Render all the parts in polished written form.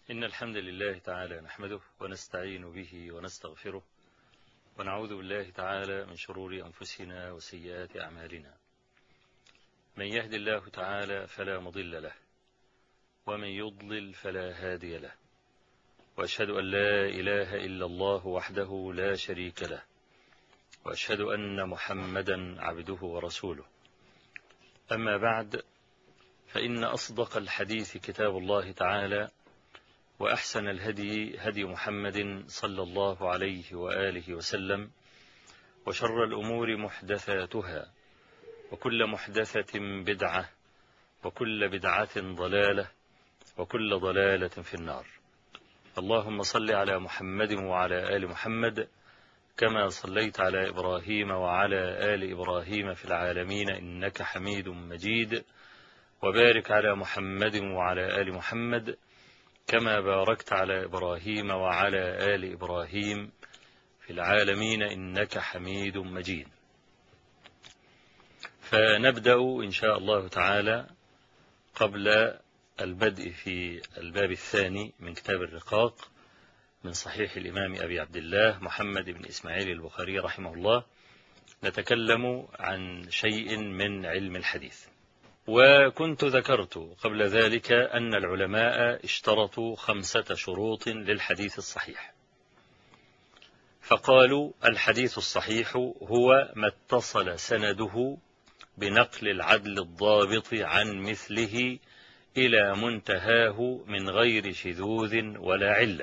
إن الحمد لله تعالى نحمده ونستعين به ونستغفره ونعوذ بالله تعالى من شرور أنفسنا وسيئات أعمالنا. من يهد الله تعالى فلا مضل له ومن يضلل فلا هادي له، وأشهد أن لا إله إلا الله وحده لا شريك له، وأشهد أن محمدا عبده ورسوله. أما بعد، فإن أصدق الحديث كتاب الله تعالى، وأحسن الهدي هدي محمد صلى الله عليه وآله وسلم، وشر الأمور محدثاتها، وكل محدثة بدعة، وكل بدعة ضلالة، وكل ضلالة في النار. اللهم صل على محمد وعلى آل محمد كما صليت على إبراهيم وعلى آل إبراهيم في العالمين إنك حميد مجيد، وبارك على محمد وعلى آل محمد كما باركت على إبراهيم وعلى آل إبراهيم في العالمين إنك حميد مجيد. فنبدأ إن شاء الله تعالى قبل البدء في الباب الثاني من كتاب الرقاق من صحيح الإمام أبي عبد الله محمد بن إسماعيل البخاري رحمه الله، نتكلم عن شيء من علم الحديث. وكنت ذكرت قبل ذلك أن العلماء اشترطوا 5 شروط للحديث الصحيح، فقالوا: الحديث الصحيح هو ما اتصل سنده بنقل العدل الضابط عن مثله إلى منتهاه من غير شذوذ ولا علة.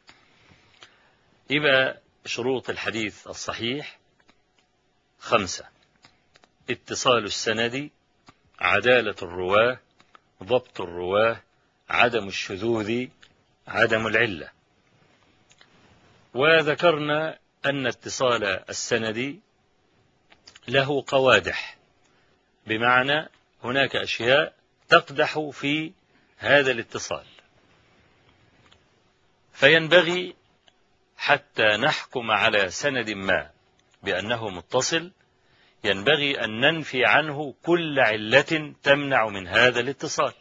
يبقى شروط الحديث الصحيح 5: اتصال السند، عدالة الرواه، ضبط الرواه، عدم الشذوذ، عدم العلة. وذكرنا أن اتصال السند له قوادح، بمعنى هناك أشياء تقدح في هذا الاتصال، فينبغي حتى نحكم على سند ما بأنه متصل ينبغي أن ننفي عنه كل علة تمنع من هذا الاتصال.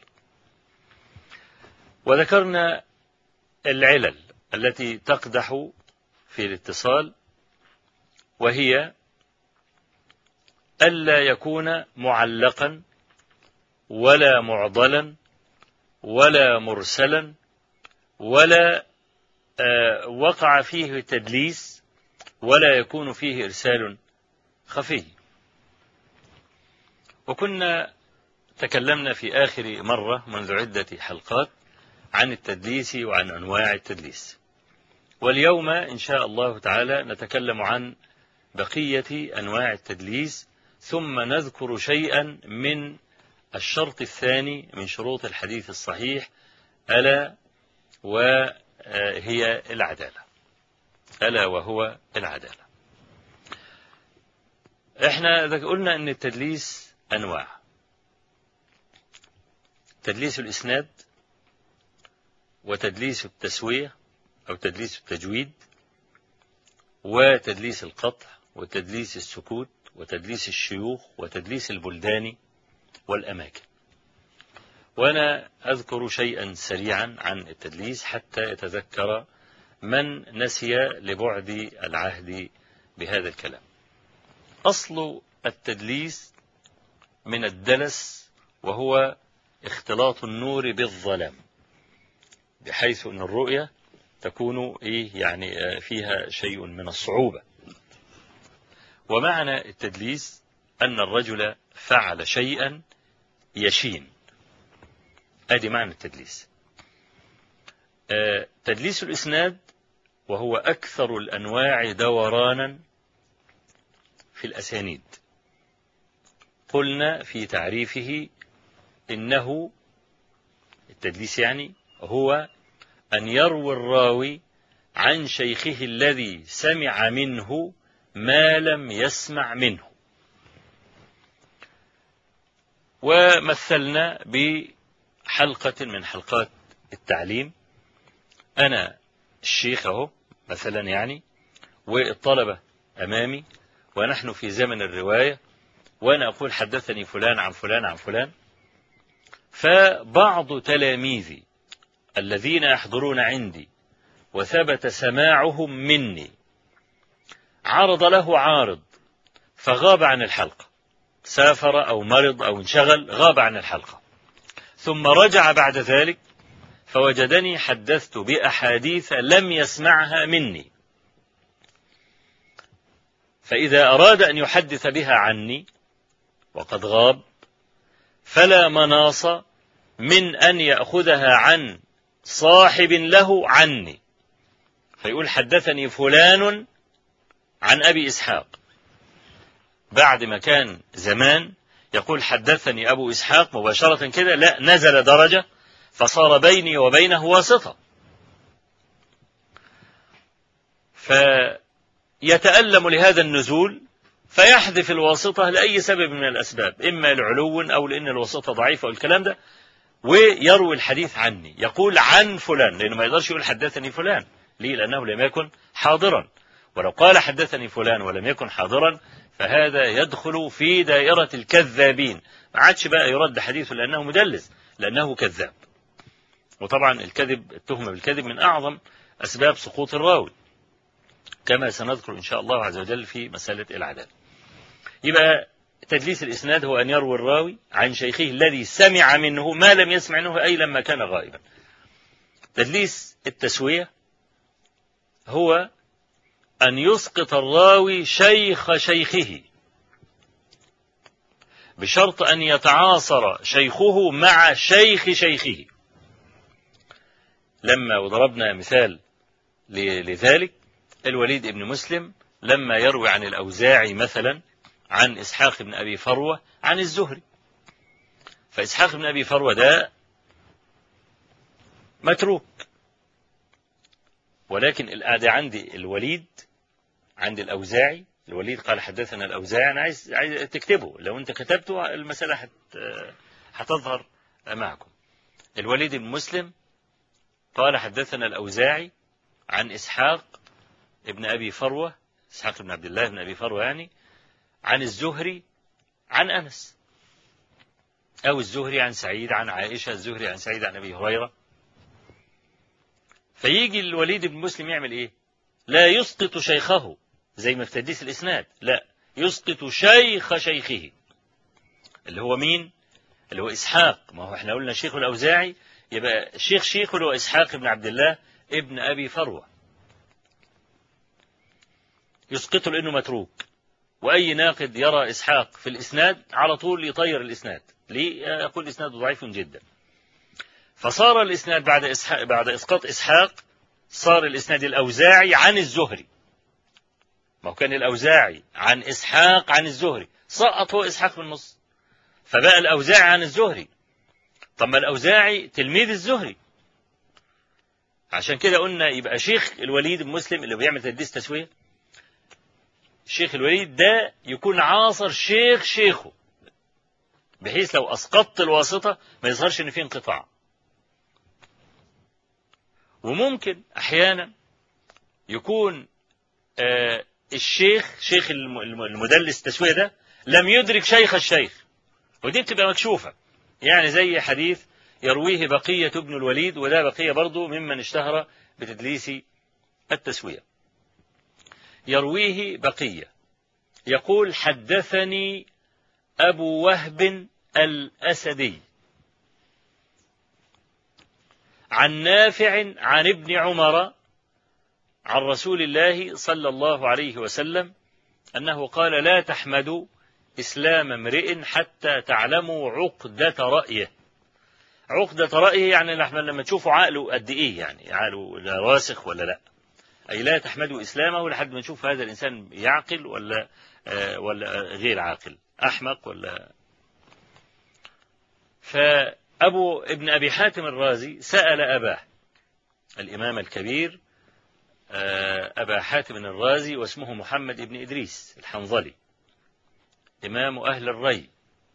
وذكرنا العلل التي تقدح في الاتصال، وهي ألا يكون معلقا ولا معضلا ولا مرسلا ولا وقع فيه تدليس ولا يكون فيه إرسال خفي. وكنا تكلمنا في آخر مرة منذ عدة حلقات عن التدليس وعن أنواع التدليس، واليوم إن شاء الله تعالى نتكلم عن بقية أنواع التدليس، ثم نذكر شيئا من الشرط الثاني من شروط الحديث الصحيح، ألا وهي العدالة، ألا وهو العدالة. احنا قلنا أن التدليس أنواع: تدليس الإسناد، وتدليس التسوية أو تدليس التجويد، وتدليس القطع، وتدليس السكوت، وتدليس الشيوخ، وتدليس البلدان والأماكن. وأنا أذكر شيئا سريعا عن التدليس حتى يتذكر من نسي لبعد العهد بهذا الكلام. أصل التدليس من الدلس، وهو اختلاط النور بالظلام، بحيث أن الرؤية تكون يعني فيها شيء من الصعوبة. ومعنى التدليس أن الرجل فعل شيئا يشين، هذه معنى التدليس. تدليس الإسناد وهو أكثر الأنواع دورانا في الأسانيد. قلنا في تعريفه إنه التدليس يعني هو أن يروي الراوي عن شيخه الذي سمع منه ما لم يسمع منه. ومثلنا بحلقة من حلقات التعليم، أنا الشيخ أهو مثلا يعني، والطلبة أمامي، ونحن في زمن الرواية، وأنا أقول حدثني فلان عن فلان عن فلان، فبعض تلاميذي الذين يحضرون عندي وثبت سماعهم مني عرض له عارض فغاب عن الحلقة، سافر أو مرض أو انشغل، غاب عن الحلقة، ثم رجع بعد ذلك فوجدني حدثت بأحاديث لم يسمعها مني، فإذا أراد أن يحدث بها عني وقد غاب فلا مناص من أن يأخذها عن صاحب له عني، فيقول حدثني فلان عن أبي إسحاق، بعد ما كان زمان يقول حدثني أبو إسحاق مباشرة كده، لا، نزل درجة فصار بيني وبينه واسطة، فيتألم لهذا النزول فيحذف الواسطة لأي سبب من الأسباب، إما لعلو أو لأن الواسطة ضعيفة أو الكلام ده، ويروي الحديث عني، يقول عن فلان، لأنه ما يقدرش يقول حدثني فلان، ليه؟ لأنه لم يكن حاضرا، ولو قال حدثني فلان ولم يكن حاضرا فهذا يدخل في دائرة الكذابين، ما عادش بقى يرد حديثه لأنه مدلس، لأنه كذاب. وطبعا الكذب، التهمة بالكذب من أعظم أسباب سقوط الراوي، كما سنذكر إن شاء الله عز وجل في مسألة العدالة. يبقى تدليس الإسناد هو أن يروي الراوي عن شيخه الذي سمع منه ما لم يسمع منه، أي لما كان غائبا. تدليس التسوية هو أن يسقط الراوي شيخ شيخه بشرط أن يتعاصر شيخه مع شيخ شيخه. لما وضربنا مثال لذلك الوليد بن مسلم لما يروي عن الأوزاعي مثلا عن إسحاق بن أبي فروة عن الزهري، فإسحاق بن أبي فروة ده متروك، ولكن الآدي عندي الوليد، عند الأوزاعي، الوليد قال حدثنا الأوزاعي، أنا عايز تكتبه، لو أنت كتبته المسألة هتظهر معكم. الوليد بن مسلم قال حدثنا الأوزاعي عن إسحاق ابن أبي فروة، إسحاق بن عبد الله بن أبي فروة يعني، عن الزهري عن أنس، أو الزهري عن سعيد عن عائشة، الزهري عن سعيد عن أبي هريرة. فيجي الوليد بن مسلم يعمل إيه؟ لا يسقط شيخه زي ما في تدليس الإسناد، لا، يسقط شيخ شيخه اللي هو مين؟ اللي هو إسحاق، ما هو احنا قلنا شيخ الأوزاعي، يبقى شيخه اللي هو إسحاق بن عبد الله ابن أبي فروة، يسقطه لأنه متروك. وأي ناقد يرى إسحاق في الإسناد على طول يطير الإسناد، ليه؟ يقول الإسناد ضعيف جدا. فصار الإسناد بعد إسقاط إسحاق صار الإسناد الأوزاعي عن الزهري، ما هو كان الأوزاعي عن إسحاق عن الزهري، سقط هو إسحاق بالنص، فبقى الأوزاعي عن الزهري. طب ما الأوزاعي تلميذ الزهري، عشان كده قلنا يبقى شيخ الوليد بن مسلم اللي بيعمل تدليس تسوية، شيخ الوليد ده يكون عاصر شيخه، بحيث لو أسقطت الواسطة ما يظهرش إن في انقطاع. وممكن أحيانا يكون شيخ المدلس تسوية ده لم يدرك شيخ الشيخ، ودي بتبقى مكشوفة، يعني زي حديث يرويه بقية ابن الوليد، وده بقية برضو ممن اشتهر بتدليس التسوية. يرويه بقية يقول حدثني أبو وهب الأسدي عن نافع عن ابن عمر عن رسول الله صلى الله عليه وسلم أنه قال لا تحمدوا إسلام امرئ حتى تعلموا عقدة رأيه. عقدة رأيه يعني لما تشوفوا عقله قد إيه، يعني عقله لا راسخ ولا لا، أي لا تحمدوا إسلامه لحد ما نشوف هذا الإنسان يعقل ولا غير عاقل، أحمق ولا. فأبو ابن أبي حاتم الرازي سأل أباه الإمام الكبير أبا حاتم الرازي، واسمه محمد بن إدريس الحنظلي، إمام أهل الري،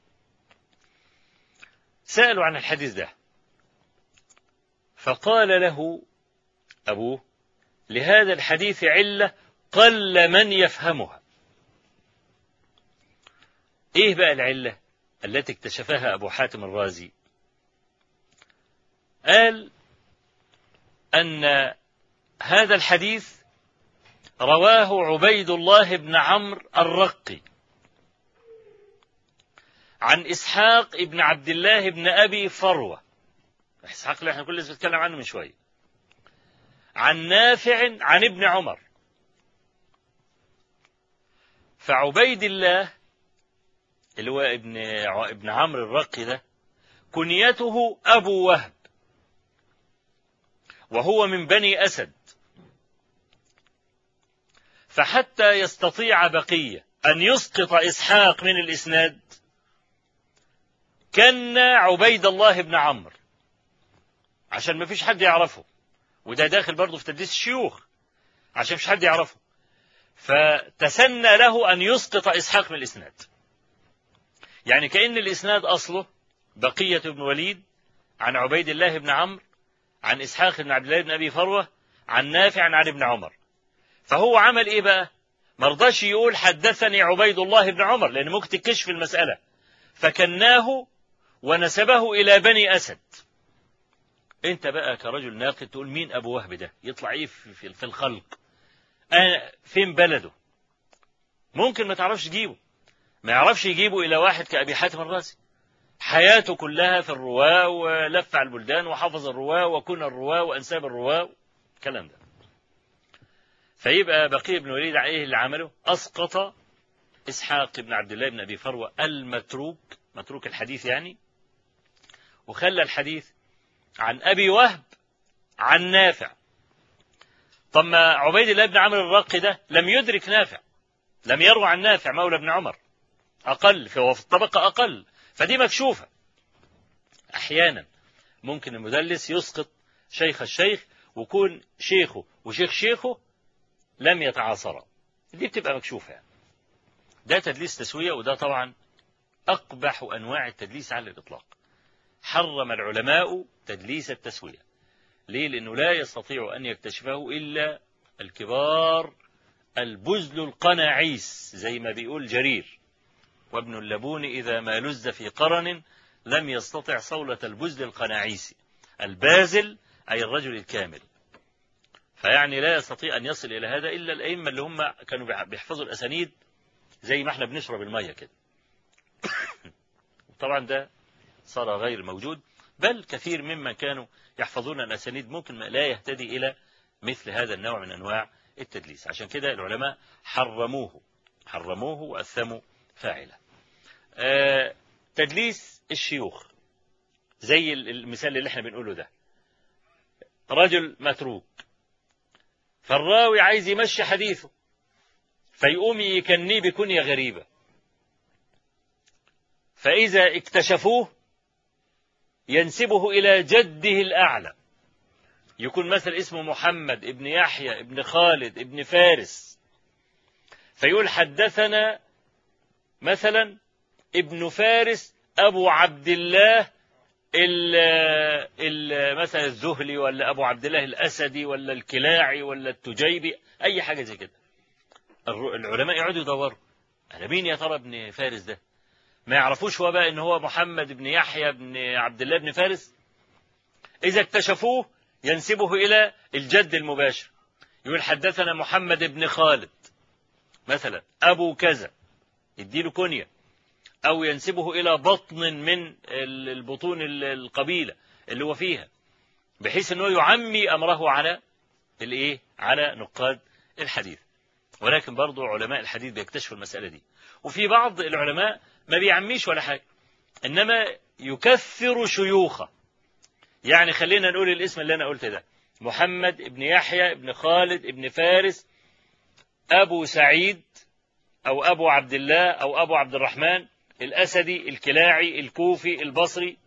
سألوا عن الحديث ده، فقال له أبوه لهذا الحديث علة قل من يفهمها. إيه بقى العلة التي اكتشفها أبو حاتم الرازي؟ قال أن هذا الحديث رواه عبيد الله بن عمرو الرقي عن إسحاق ابن عبد الله بن أبي فروة، إسحاق اللي احنا كل لسه بنتكلم عنه من شوية، عن نافع عن ابن عمر. فعبيد الله اللي هو ابن عمرو الرقي ده كنيته أبو وهب، وهو من بني أسد. فحتى يستطيع بقية أن يسقط إسحاق من الإسناد كان عبيد الله بن عمرو عشان ما فيش حد يعرفه، وده داخل برضه في تدليس الشيوخ عشان ما فيش حد يعرفه، فتسنى له أن يسقط إسحاق من الإسناد. يعني كأن الإسناد أصله بقية بن وليد عن عبيد الله بن عمرو عن إسحاق بن عبد الله بن أبي فروة عن نافع عن ابن عمر. فهو عمل إيه بقى؟ مرضاش يقول حدثني عبيد الله بن عمر لأن ممكن تكشف المسألة، فكناه ونسبه إلى بني أسد. أنت بقى كرجل ناقد تقول مين أبو وهب ده؟ يطلع إيه في الخلق؟ فين بلده؟ ممكن ما تعرفش تجيبه، ما يعرفش يجيبه إلى واحد كأبي حاتم الرازي حياته كلها في الرواة ولف على البلدان وحفظ الرواة وكن الرواة وأنساب الرواة الكلام ده. فيبقى بقي بن وليد عليه اللي عمله أسقط إسحاق بن عبد الله بن أبي فروة المتروك، متروك الحديث يعني، وخلى الحديث عن أبي وهب عن نافع. طب ما عبيد الله بن عمرو الرقي ده لم يدرك نافع، لم يروى عن نافع مولى بن عمر، أقل فهو في الطبقة أقل، فدي مكشوفة. أحيانا ممكن المدلس يسقط شيخ الشيخ ويكون شيخه وشيخ شيخه لم يتعاصرا، دي بتبقى مكشوفة يعني. ده تدليس تسوية، وده طبعا أقبح أنواع التدليس على الإطلاق. حرم العلماء تدليس التسوية. ليه؟ لأنه لا يستطيع أن يكتشفه إلا الكبار البزل القناعيس، زي ما بيقول جرير: وابن اللبون إذا ما لز في قرن لم يستطع صولة البزل القناعيس. البازل أي الرجل الكامل. فيعني لا يستطيع أن يصل إلى هذا إلا الأئمة اللي هم كانوا بيحفظوا الأسانيد زي ما احنا بنشرب المية كده. طبعا ده صار غير موجود، بل كثير ممن كانوا يحفظون الأسانيد ممكن لا يهتدي إلى مثل هذا النوع من أنواع التدليس. عشان كده العلماء حرموه وأثموا فاعله. تدليس الشيوخ زي المثال اللي احنا بنقوله ده: رجل متروك، فالراوي عايز يمشي حديثه فيقوم يكنيه بكنية غريبة، فإذا اكتشفوه ينسبه إلى جده الأعلى، يكون مثل اسمه محمد ابن يحيى ابن خالد ابن فارس، فيقول حدثنا مثلا ابن فارس أبو عبد الله مثلا الزهلي، ولا أبو عبد الله الأسدي، ولا الكلاعي، ولا التجيبي، أي حاجة زي كده. العلماء يقعدوا يدوروا على مين يا ترى ابن فارس ده، ما يعرفوش هو بقى إن هو محمد بن يحيى بن عبد الله بن فارس. إذا اكتشفوه ينسبه إلى الجد المباشر، يقول حدثنا محمد بن خالد مثلا أبو كذا، يديله كنية، أو ينسبه إلى بطن من البطون القبيلة اللي هو فيها، بحيث أنه يعمي أمره على الإيه؟ على نقاد الحديث. ولكن برضو علماء الحديث بيكتشفوا المسألة دي. وفي بعض العلماء ما بيعميش ولا حاجة، إنما يكثر شيوخه. يعني خلينا نقول الاسم اللي أنا قلت ده: محمد ابن يحيى ابن خالد ابن فارس أبو سعيد أو أبو عبد الله أو أبو عبد الرحمن الأسدي الكلاعي الكوفي البصري.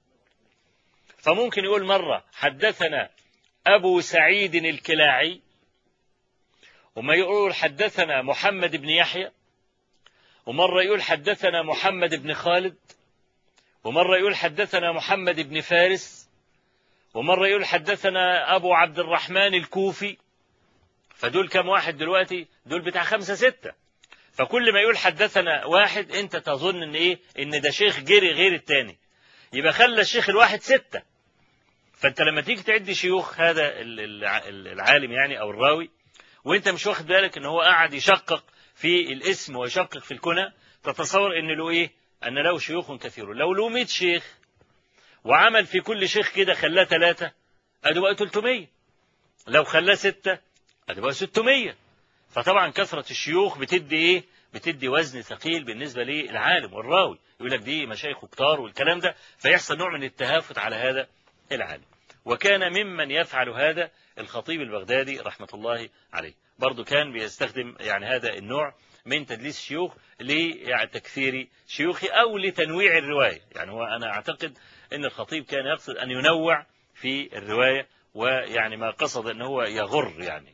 فممكن يقول مرة حدثنا أبو سعيد الكلاعي، وما يقول حدثنا محمد بن يحيى، ومرة يقول حدثنا محمد بن خالد، ومرة يقول حدثنا محمد بن فارس، ومرة يقول حدثنا أبو عبد الرحمن الكوفي. فدول كم واحد دلوقتي؟ دول بتاع 5 6. فكل ما يقول حدثنا واحد انت تظن ان ايه؟ ان ده شيخ جري غير التاني، يبقى خلى الشيخ الواحد 6. فأنت لما تيجي تعد شيوخ هذا العالم يعني أو الراوي، وأنت مش واخد بالك إن هو قاعد يشقق في الاسم ويشقق في الكنى، تتصور إن له إيه؟ أن له شيوخ كثير. لو له 100 شيخ وعمل في كل شيخ كده خلاه 3 أدي بقى 300، لو خلاه 6 أدي بقى 600. فطبعا كثرة الشيوخ بتدي إيه؟ بتدي وزن ثقيل بالنسبة للعالم والراوي، يقول لك دي مشايخ كتار والكلام ده، فيحصل نوع من التهافت على هذا العالم. وكان ممن يفعل هذا الخطيب البغدادي رحمة الله عليه، برضو كان بيستخدم يعني هذا النوع من تدليس الشيوخ لتكثير شيوخه أو لتنويع الرواية. يعني هو أنا أعتقد أن الخطيب كان يقصد أن ينوع في الرواية، ويعني ما قصد أنه هو يغر يعني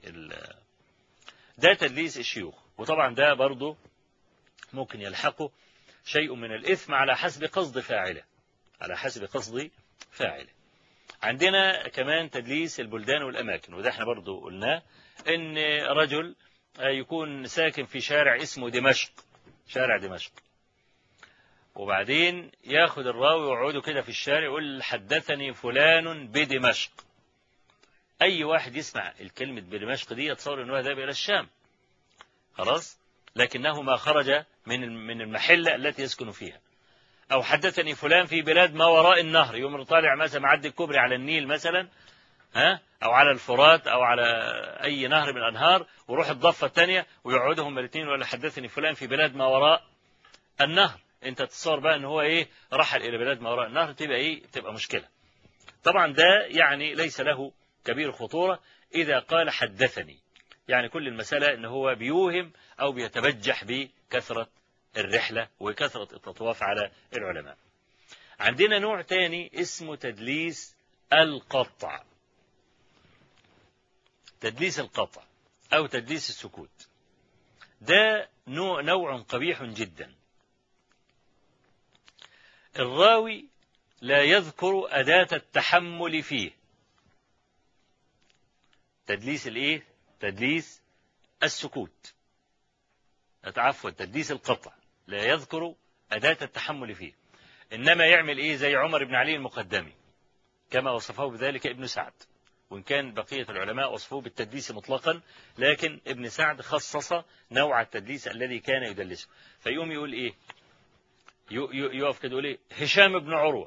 ده تدليس الشيوخ. وطبعا ده برضو ممكن يلحقه شيء من الإثم على حسب قصد فاعله، على حسب قصد فاعله. عندنا كمان تدليس البلدان والأماكن، وده احنا برضو قلناه، ان رجل يكون ساكن في شارع اسمه دمشق، شارع دمشق، وبعدين ياخد الراوي ويقعدوا كده في الشارع يقول حدثني فلان بدمشق. اي واحد يسمع الكلمة بدمشق دي يتصور انه ذهب الى الشام خلاص، لكنه ما خرج من المحلة التي يسكن فيها. أو حدثني فلان في بلاد ما وراء النهر، يوم طالع مثلا معدي الكوبري على النيل مثلا، أو على الفرات أو على أي نهر من الأنهار، وروح الضفة الثانية ويقعدهم الاثنين ولا حدثني فلان في بلاد ما وراء النهر. أنت تتصور بقى أن هو إيه رحل إلى بلاد ما وراء النهر، تبقى إيه؟ تبقى مشكلة. طبعا ده يعني ليس له كبير خطورة إذا قال حدثني، يعني كل المسألة أنه هو بيوهم أو بيتبجح بكثرة الرحلة وكثرة التطواف على العلماء. عندنا نوع تاني اسمه تدليس القطع، تدليس القطع أو تدليس السكوت. ده نوع قبيح جدا. الراوي لا يذكر أداة التحمل فيه. تدليس الإيه؟ تدليس السكوت، عفوا تدليس القطع، لا يذكر أداة التحمل فيه، إنما يعمل إيه؟ زي عمر بن علي المقدمي كما وصفه بذلك ابن سعد، وإن كان بقية العلماء وصفوه بالتدليس مطلقا، لكن ابن سعد خصص نوع التدليس الذي كان يدلسه. فيقوم يقول إيه؟ يقف كده يقول إيه؟ هشام بن عروة.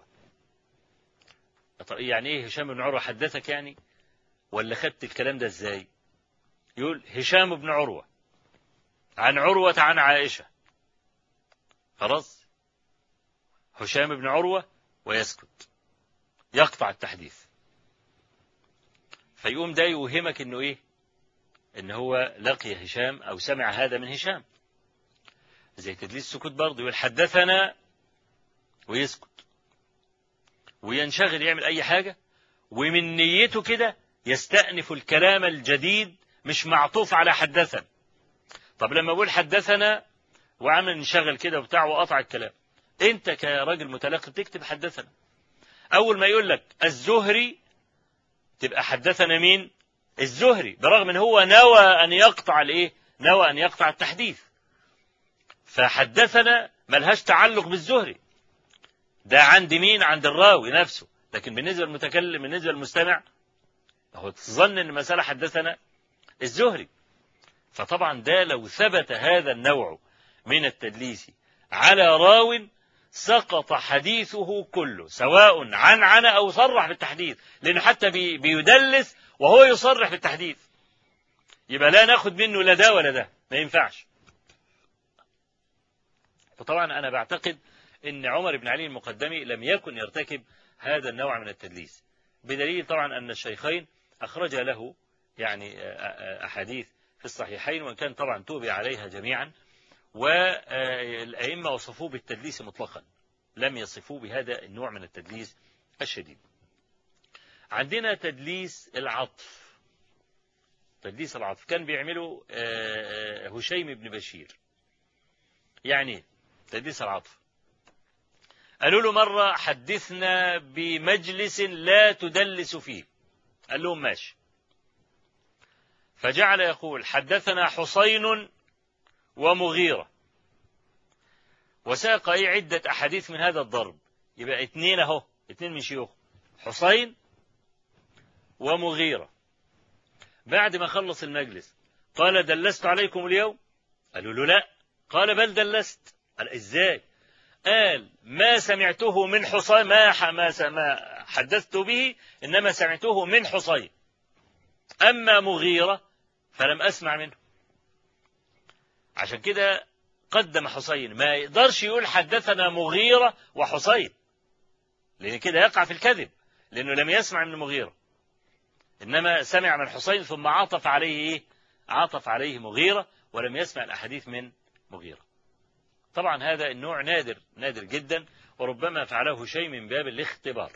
يعني إيه هشام بن عروة؟ حدثك يعني ولا خدت الكلام ده إزاي؟ يقول هشام بن عروة عن عروة عن عائشة، خلاص، هشام بن عروة، ويسكت، يقطع التحديث. فيقوم ده يوهمك انه ايه؟ ان هو لقي هشام او سمع هذا من هشام. زي تدليس السكوت برضه، يقول حدثنا ويسكت وينشغل يعمل اي حاجة، ومن نيته كده يستأنف الكلام الجديد مش معطوف على حدثنا. طب لما اقول حدثنا وعمل انشغل كده وبتاع وقطع الكلام، انت كراجل متلقي تكتب حدثنا. اول ما يقول لك الزهري تبقى حدثنا مين؟ الزهري، برغم ان هو نوى ان يقطع الايه؟ نوى ان يقطع التحديث. فحدثنا ملهاش تعلق بالزهري، ده عند مين؟ عند الراوي نفسه. لكن بالنسبة للمتكلم، بالنسبة للمستمع، هو تظن ان المسألة حدثنا الزهري. فطبعا ده لو ثبت هذا النوع من التدليس على راو سقط حديثه كله، سواء عن أو صرح بالتحديث، لأنه حتى بيدلس وهو يصرح بالتحديث، يبقى لا ناخد منه لا ده ولا ده، ما ينفعش. فطبعا أنا بعتقد أن عمر بن علي المقدمي لم يكن يرتكب هذا النوع من التدليس، بدليل طبعا أن الشيخين أخرج له يعني أحاديث في الصحيحين، وإن كان طبعا توبع عليها جميعا، والأئمة وصفوه بالتدليس مطلقا، لم يصفوه بهذا النوع من التدليس الشديد. عندنا تدليس العطف. تدليس العطف كان بيعمله هشيم بن بشير. يعني تدليس العطف، قالوا له مرة حدثنا بمجلس لا تدلس فيه، قال لهم ماشي. فجعل يقول حدثنا حسين ومغيرة، وساق عدة أحاديث من هذا الضرب، يبقى 2 أهو، 2 من شيوخ، حسين ومغيرة. بعد ما خلص المجلس قال دلست عليكم اليوم؟ قالوا له لا. قال بل دلست. قال ازاي؟ قال ما سمعته من حصين، ما حدثت به إنما سمعته من حصين، أما مغيرة فلم أسمع منه. عشان كده قدم حصين، ما يقدرش يقول حدثنا مغيرة وحصين، لأن كده يقع في الكذب، لأنه لم يسمع من مغيرة، إنما سمع من حصين ثم عطف عليه إيه؟ عطف عليه مغيرة، ولم يسمع الأحاديث من مغيرة. طبعا هذا النوع نادر جدا، وربما فعله شيء من باب الاختبار،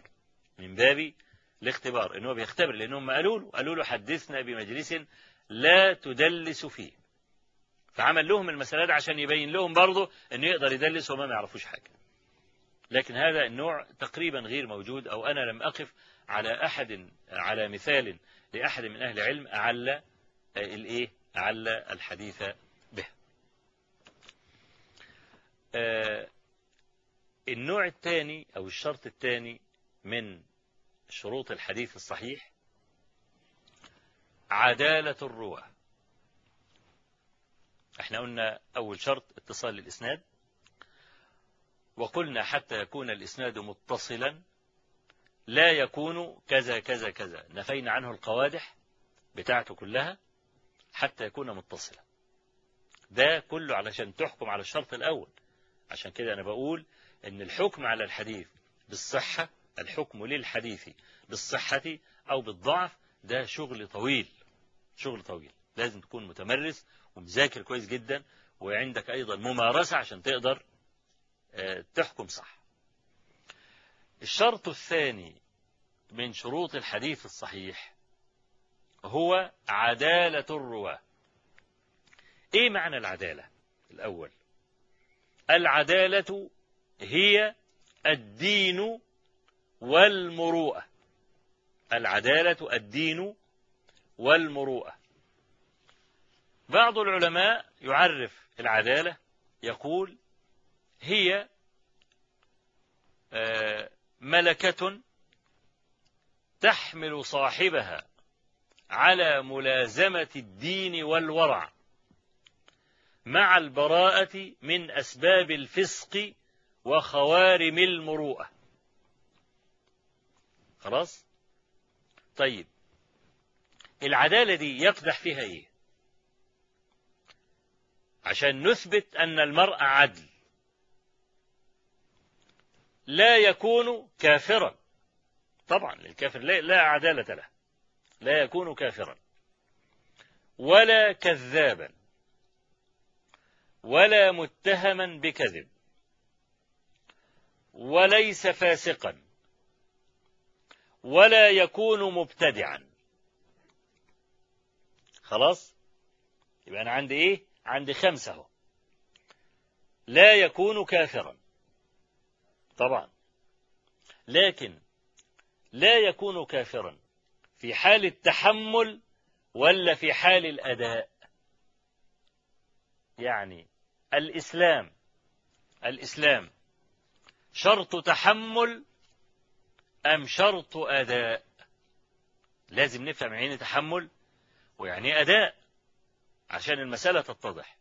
إنه بيختبر، لأنهم قالوا له حدثنا بمجلس لا تدلس فيه، فعمل لهم المسألة دي عشان يبين لهم برضه أنه يقدر يدلس وما يعرفوش حاجة. لكن هذا النوع تقريبا غير موجود، أو أنا لم أقف على مثال لأحد من أهل العلم أعل الحديث به. النوع الثاني أو الشرط الثاني من شروط الحديث الصحيح عدالة الرواة. احنا قلنا أول شرط اتصال الإسناد، وقلنا حتى يكون الإسناد متصلا لا يكون كذا كذا كذا، نفينا عنه القوادح بتاعته كلها حتى يكون متصلا. ده كله علشان تحكم على الشرط الأول. عشان كده أنا بقول إن الحكم على الحديث بالصحة، الحكم للحديث بالصحة أو بالضعف، ده شغل طويل، لازم تكون متمرس ومذاكر كويس جدا، وعندك أيضا ممارسة عشان تقدر تحكم صح. الشرط الثاني من شروط الحديث الصحيح هو عدالة الرواة. إيه معنى العدالة؟ الأول، العدالة هي الدين والمروءة. العدالة الدين والمروءة. بعض العلماء يعرف العدالة يقول هي ملكة تحمل صاحبها على ملازمة الدين والورع مع البراءة من أسباب الفسق وخوارم المروءة. خلاص؟ طيب، العدالة دي يقدح فيها إيه؟ عشان نثبت أن المرء عدل، لا يكون كافرا. طبعا الكافر لا عدالة له، لا يكون كافرا ولا كذابا ولا متهما بكذب وليس فاسقا ولا يكون مبتدعا. خلاص؟ يبقى أنا عندي إيه؟ عندي 5 اهو. لا يكون كافرا طبعا، لكن لا يكون كافرا في حال التحمل ولا في حال الأداء. يعني الإسلام شرط تحمل أم شرط أداء؟ لازم نفهم يعني تحمل ويعني أداء عشان المسألة تتضح.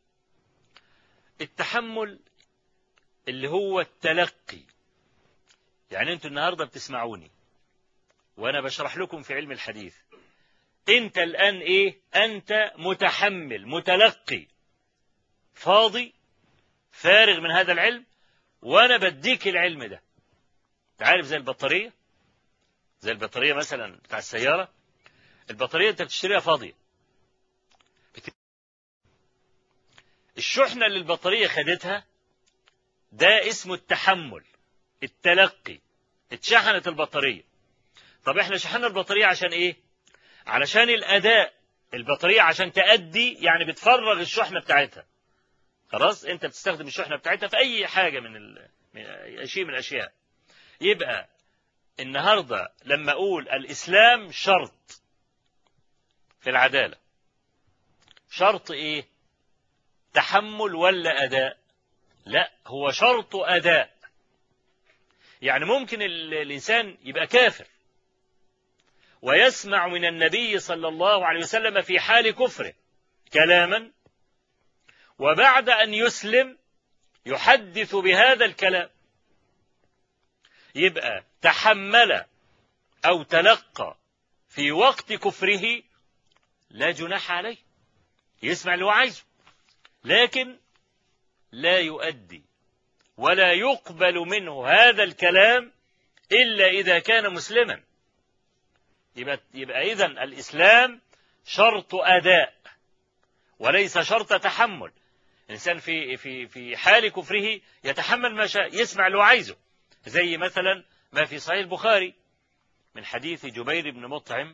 التحمل اللي هو التلقي، يعني أنتوا النهاردة بتسمعوني وأنا بشرح لكم في علم الحديث، أنت الآن إيه؟ أنت متحمل، متلقي، فاضي، فارغ من هذا العلم، وأنا بديك العلم ده. تعرف زي البطارية مثلا بتاع السيارة، البطارية أنت بتشتريها فاضية، الشحنة اللي البطارية خدتها ده اسمه التحمل، التلقي، اتشحنت البطارية. طب احنا شحنا البطارية عشان ايه؟ علشان الأداء. البطارية عشان تأدي يعني بتفرغ الشحنة بتاعتها. خلاص؟ انت بتستخدم الشحنة بتاعتها في أي حاجة من شيء من الأشياء. يبقى النهاردة لما أقول الإسلام شرط في العدالة، شرط ايه؟ تحمل ولا أداء؟ لا، هو شرط أداء. يعني ممكن الإنسان يبقى كافر ويسمع من النبي صلى الله عليه وسلم في حال كفره كلاما، وبعد أن يسلم يحدث بهذا الكلام، يبقى تحمل أو تلقى في وقت كفره لا جناح عليه، يسمع اللي هو عايزه، لكن لا يؤدي ولا يقبل منه هذا الكلام إلا إذا كان مسلما. يبقى إذن الإسلام شرط أداء وليس شرط تحمل. الإنسان في حال كفره يتحمل ما شاء، يسمع اللي هو عايزه، زي مثلا ما في صحيح البخاري من حديث جبير بن مطعم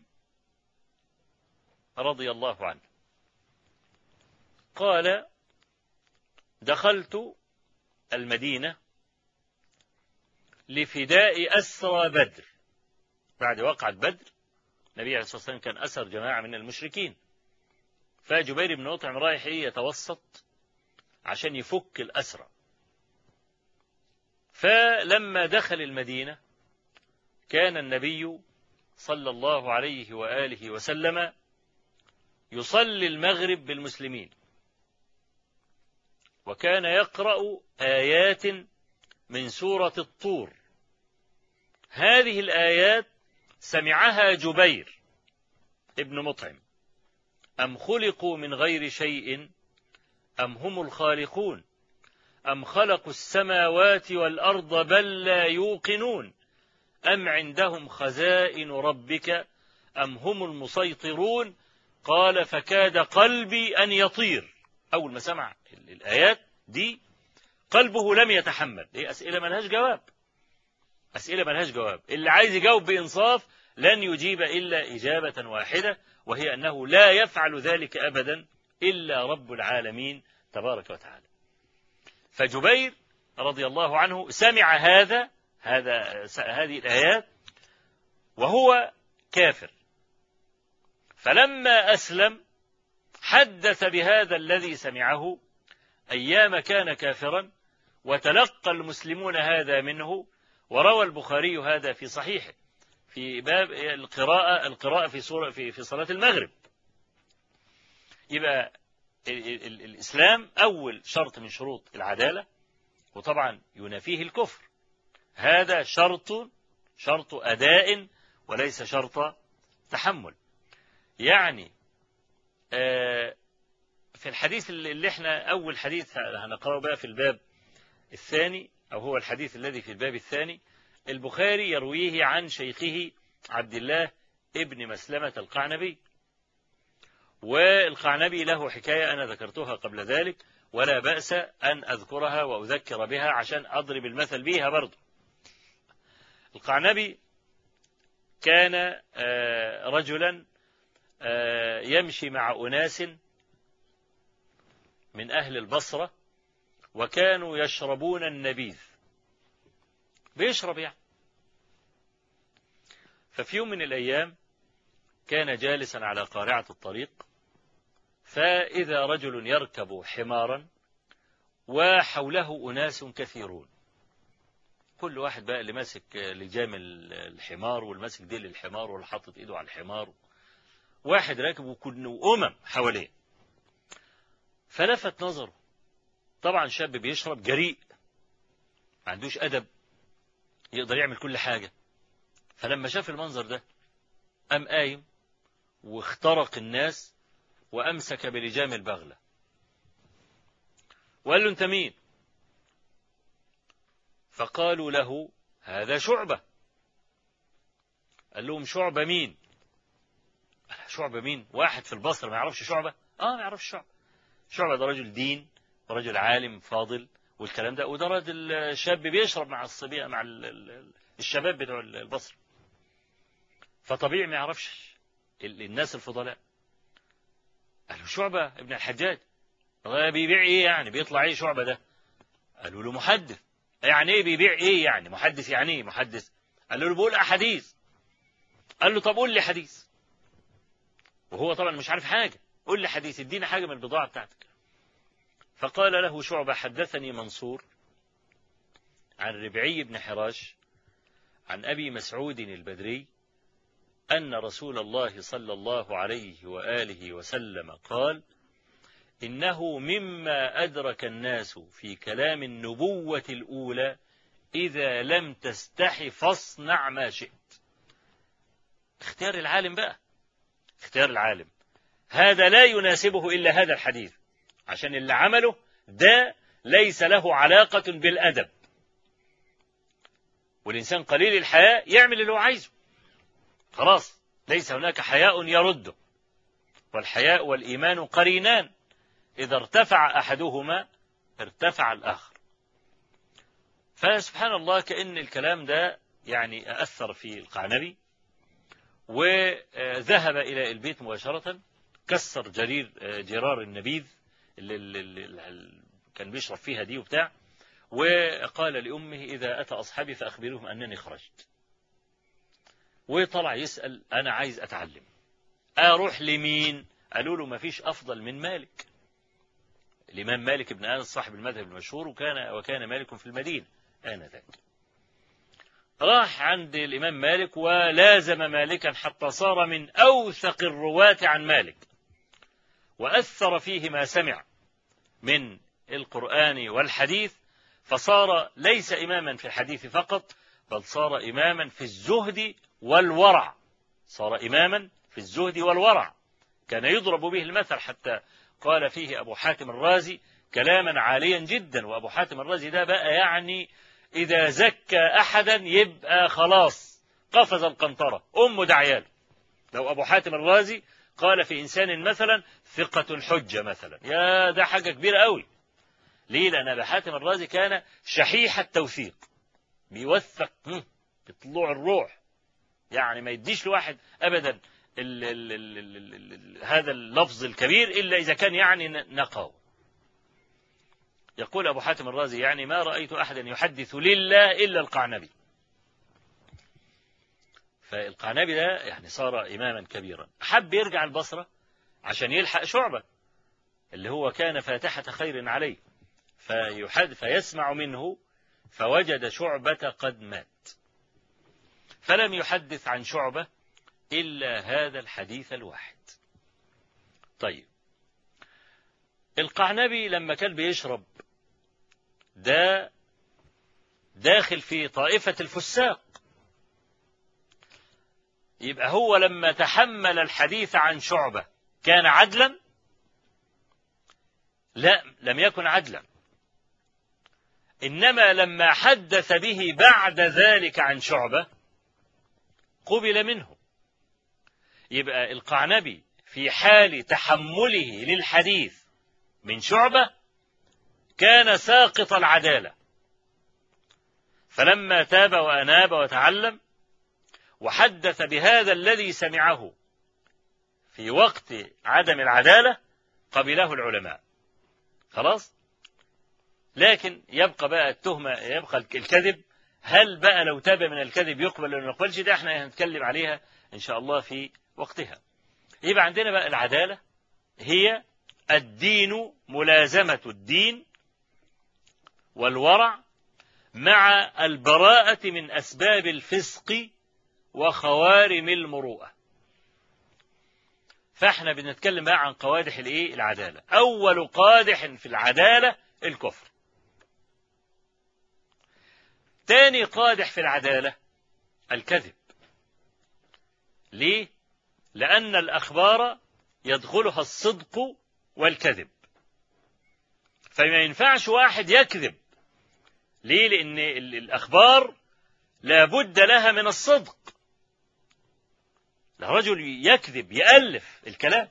رضي الله عنه قال: دخلت المدينة لفداء أسرى بدر. بعد وقعة بدر النبي عليه الصلاة والسلام كان أسر جماعة من المشركين، فجبير بن مطعم رايح يتوسط عشان يفك الأسرى. فلما دخل المدينة كان النبي صلى الله عليه وآله وسلم يصلي المغرب بالمسلمين، وكان يقرأ آيات من سورة الطور. هذه الآيات سمعها جبير ابن مطعم: أم خلقوا من غير شيء أم هم الخالقون أم خلقوا السماوات والأرض بل لا يوقنون أم عندهم خزائن ربك أم هم المسيطرون. قال: فكاد قلبي أن يطير. أول ما سمع الآيات دي قلبه لم يتحمل. هي أسئلة ملهاش جواب، أسئلة ملهاش جواب. اللي عايز يجاوب بإنصاف لن يجيب إلا إجابة واحدة، وهي أنه لا يفعل ذلك أبدا إلا رب العالمين تبارك وتعالى. فجبير رضي الله عنه سمع هذه الآيات وهو كافر، فلما أسلم حدث بهذا الذي سمعه أيام كان كافرا، وتلقى المسلمون هذا منه. وروى البخاري هذا في صحيحه في باب القراءة في صلاة المغرب. يبقى الإسلام أول شرط من شروط العدالة، وطبعا ينافيه الكفر. هذا شرط أداء وليس شرط تحمل. يعني في الحديث اللي احنا أول حديث هنقرأه بقى في الباب الثاني، أو هو الحديث الذي في الباب الثاني، البخاري يرويه عن شيخه عبد الله ابن مسلمة القعنبي. والقعنبي له حكاية أنا ذكرتها قبل ذلك، ولا بأس أن أذكرها وأذكر بها عشان أضرب المثل بها برضو. القعنبي كان رجلا يمشي مع أناس من أهل البصرة، وكانوا يشربون النبيذ، بيشرب يعني. ففي يوم من الأيام كان جالسا على قارعة الطريق، فإذا رجل يركب حمارا وحوله أناس كثيرون، كل واحد بقى اللي ماسك لجام الحمار والماسك ديل الحمار واللي حاطط ايده على الحمار، واحد راكب وكله حواليه. فلفت نظره، طبعا شاب بيشرب جريء ما عندوش أدب، يقدر يعمل كل حاجة. فلما شاف المنظر ده قام قايم واخترق الناس وأمسك بلجام البغلة وقال له: أنت مين؟ فقالوا له: هذا شعبة. قال لهم: شعبة مين؟ شعبة مين؟ واحد في البصرة ما يعرفش شعبة؟ ما يعرفش شعبة. شعبة ده رجل دين ورجل عالم فاضل والكلام ده، وده راجل شاب بيشرب مع الصبية مع الشباب بتوع البصرة، فطبيعي ما يعرفش الناس الفضلاء. قالوا: شعبة ابن الحجاج. بيبيع ايه يعني؟ بيطلع ايه شعبة ده؟ قالوا له: محدث. يعني ايه بيبيع ايه يعني؟ محدث يعني ايه محدث؟ قالوا له: بقول أحاديث. قال له: طب قول لي حديث. وهو طبعا مش عارف حاجة. قول لي حديث، ادينا حاجة من البضاعة بتاعتك. فقال له شعبة: حدثني منصور عن ربعي بن حراش عن أبي مسعود البدري أن رسول الله صلى الله عليه وآله وسلم قال: إنه مما أدرك الناس في كلام النبوة الأولى: إذا لم تستح فاصنع ما شئت. اختيار العالم بقى، اختيار العالم هذا لا يناسبه إلا هذا الحديث، عشان اللي عمله ده ليس له علاقة بالأدب، والإنسان قليل الحياء يعمل اللي هو عايزه، خلاص ليس هناك حياء يرده، والحياء والإيمان قرينان، إذا ارتفع أحدهما ارتفع الآخر. فسبحان الله كأن الكلام ده يعني أثر في القعنبي، وذهب إلى البيت مباشرة، كسر جرار النبيذ اللي كان بيشرب فيها دي وبتاع، وقال لأمه: إذا أتى أصحابي فأخبرهم أنني خرجت. وطلع يسأل: أنا عايز أتعلم، أروح لمين؟ قالوا له: ما فيش أفضل من مالك. الإمام مالك بن أنس صاحب المذهب المشهور، وكان مالك في المدينة آنذاك. راح عند الإمام مالك ولازم مالكا حتى صار من أوثق الرواة عن مالك، وأثر فيه ما سمع من القرآن والحديث، فصار ليس إماما في الحديث فقط، بل صار إماما في الزهد والورع. صار إماما في الزهد والورع، كان يضرب به المثل، حتى قال فيه أبو حاتم الرازي كلاما عاليا جدا. وأبو حاتم الرازي ده بقى يعني إذا زكى أحدا يبقى خلاص قفز القنطرة، أمه دعياله. لو أبو حاتم الرازي قال في إنسان مثلا ثقة الحجة مثلا، يا ده حاجة كبيرة قوي. ليه؟ لأن أبو حاتم الرازي كان شحيح التوثيق، بيوثق بطلوع الروح، يعني ما يديش لواحد أبدا هذا اللفظ الكبير إلا إذا كان يعني نقاو. يقول أبو حاتم الرازي: يعني ما رأيت أحدا يحدث لله إلا القعنبي. فالقعنبي ده يعني صار إماما كبيرا، حب يرجع البصرة عشان يلحق شعبة اللي هو كان فاتحة خير عليه، فيسمع منه، فوجد شعبة قد مات، فلم يحدث عن شعبة إلا هذا الحديث الواحد. طيب، القعنبي لما كان بيشرب ده داخل في طائفة الفساق، يبقى هو لما تحمل الحديث عن شعبة كان عدلا؟ لا، لم يكن عدلا، إنما لما حدث به بعد ذلك عن شعبة قبل منه. يبقى القعنبي في حال تحمله للحديث من شعبة كان ساقط العدالة، فلما تاب وأناب وتعلم وحدث بهذا الذي سمعه في وقت عدم العدالة قبله العلماء، خلاص. لكن يبقى بقى التهمة، يبقى الكذب. هل بقى لو تاب من الكذب يقبل ولا ما يقبلش؟ ده احنا هنتكلم عليها إن شاء الله في وقتها. يبقى عندنا بقى العدالة هي الدين، ملازمة الدين والورع مع البراءة من أسباب الفسق وخوارم المروءة. فاحنا بنتكلم بقى عن قوادح العدالة. أول قادح في العدالة الكفر. تاني قادح في العدالة الكذب. ليه؟ لأن الأخبار يدخلها الصدق والكذب، فما ينفعش واحد يكذب. ليه؟ لأن الأخبار لابد لها من الصدق. الرجل يكذب، يألف الكلام،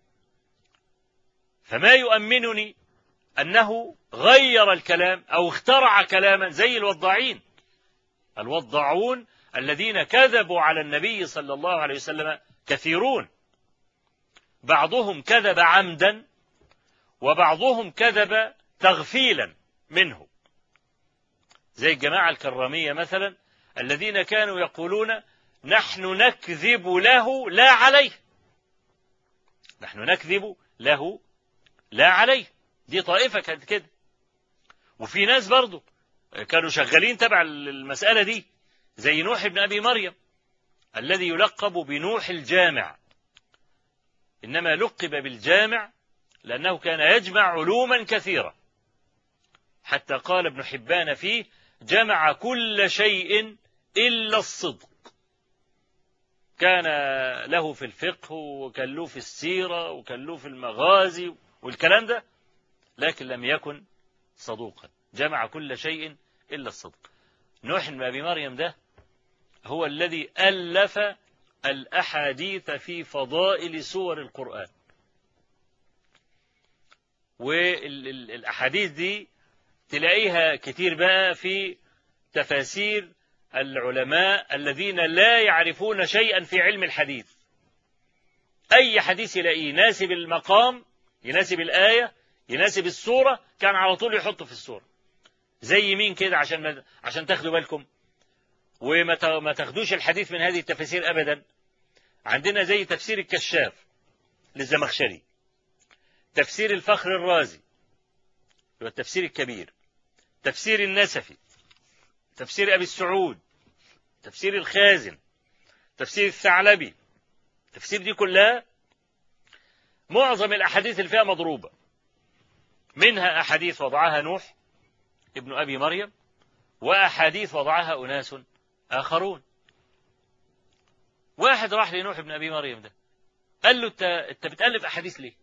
فما يؤمنني أنه غير الكلام أو اخترع كلاما زي الوضاعين، الوضاعون الذين كذبوا على النبي صلى الله عليه وسلم كثيرون، بعضهم كذب عمدا وبعضهم كذب تغفيلا منه، زي الجماعة الكرامية مثلا الذين كانوا يقولون: نحن نكذب له لا عليه، نحن نكذب له لا عليه. دي طائفة كانت كده. وفي ناس برضو كانوا شغالين تبع المسألة دي، زي نوح بن أبي مريم الذي يلقب بنوح الجامع، إنما لقب بالجامع لأنه كان يجمع علوما كثيرة، حتى قال ابن حبان فيه: جمع كل شيء إلا الصدق. كان له في الفقه، وكان له في السيرة، وكان له في المغازي والكلام ده، لكن لم يكن صدوقا. جمع كل شيء إلا الصدق. نوح بن أبي مريم ده هو الذي ألف الأحاديث في فضائل سور القرآن، والأحاديث دي تلاقيها كتير بقى في تفاسير العلماء الذين لا يعرفون شيئا في علم الحديث. أي حديث يلاقيه يناسب المقام، يناسب الآية، يناسب السورة، كان على طول يحطه في السورة. زي مين كده عشان تاخدوا بالكم وما تاخدوش الحديث من هذه التفاسير أبدا؟ عندنا زي تفسير الكشاف للزمخشري، تفسير الفخر الرازي والتفسير الكبير، تفسير النسفي، تفسير أبي السعود، تفسير الخازن، تفسير الثعلبي. التفسير دي كلها معظم الأحاديث اللي فيها مضروبة، منها أحاديث وضعها نوح ابن أبي مريم، وأحاديث وضعها أناس آخرون. واحد راح لنوح ابن أبي مريم ده قال له: أنت بتألف أحاديث ليه؟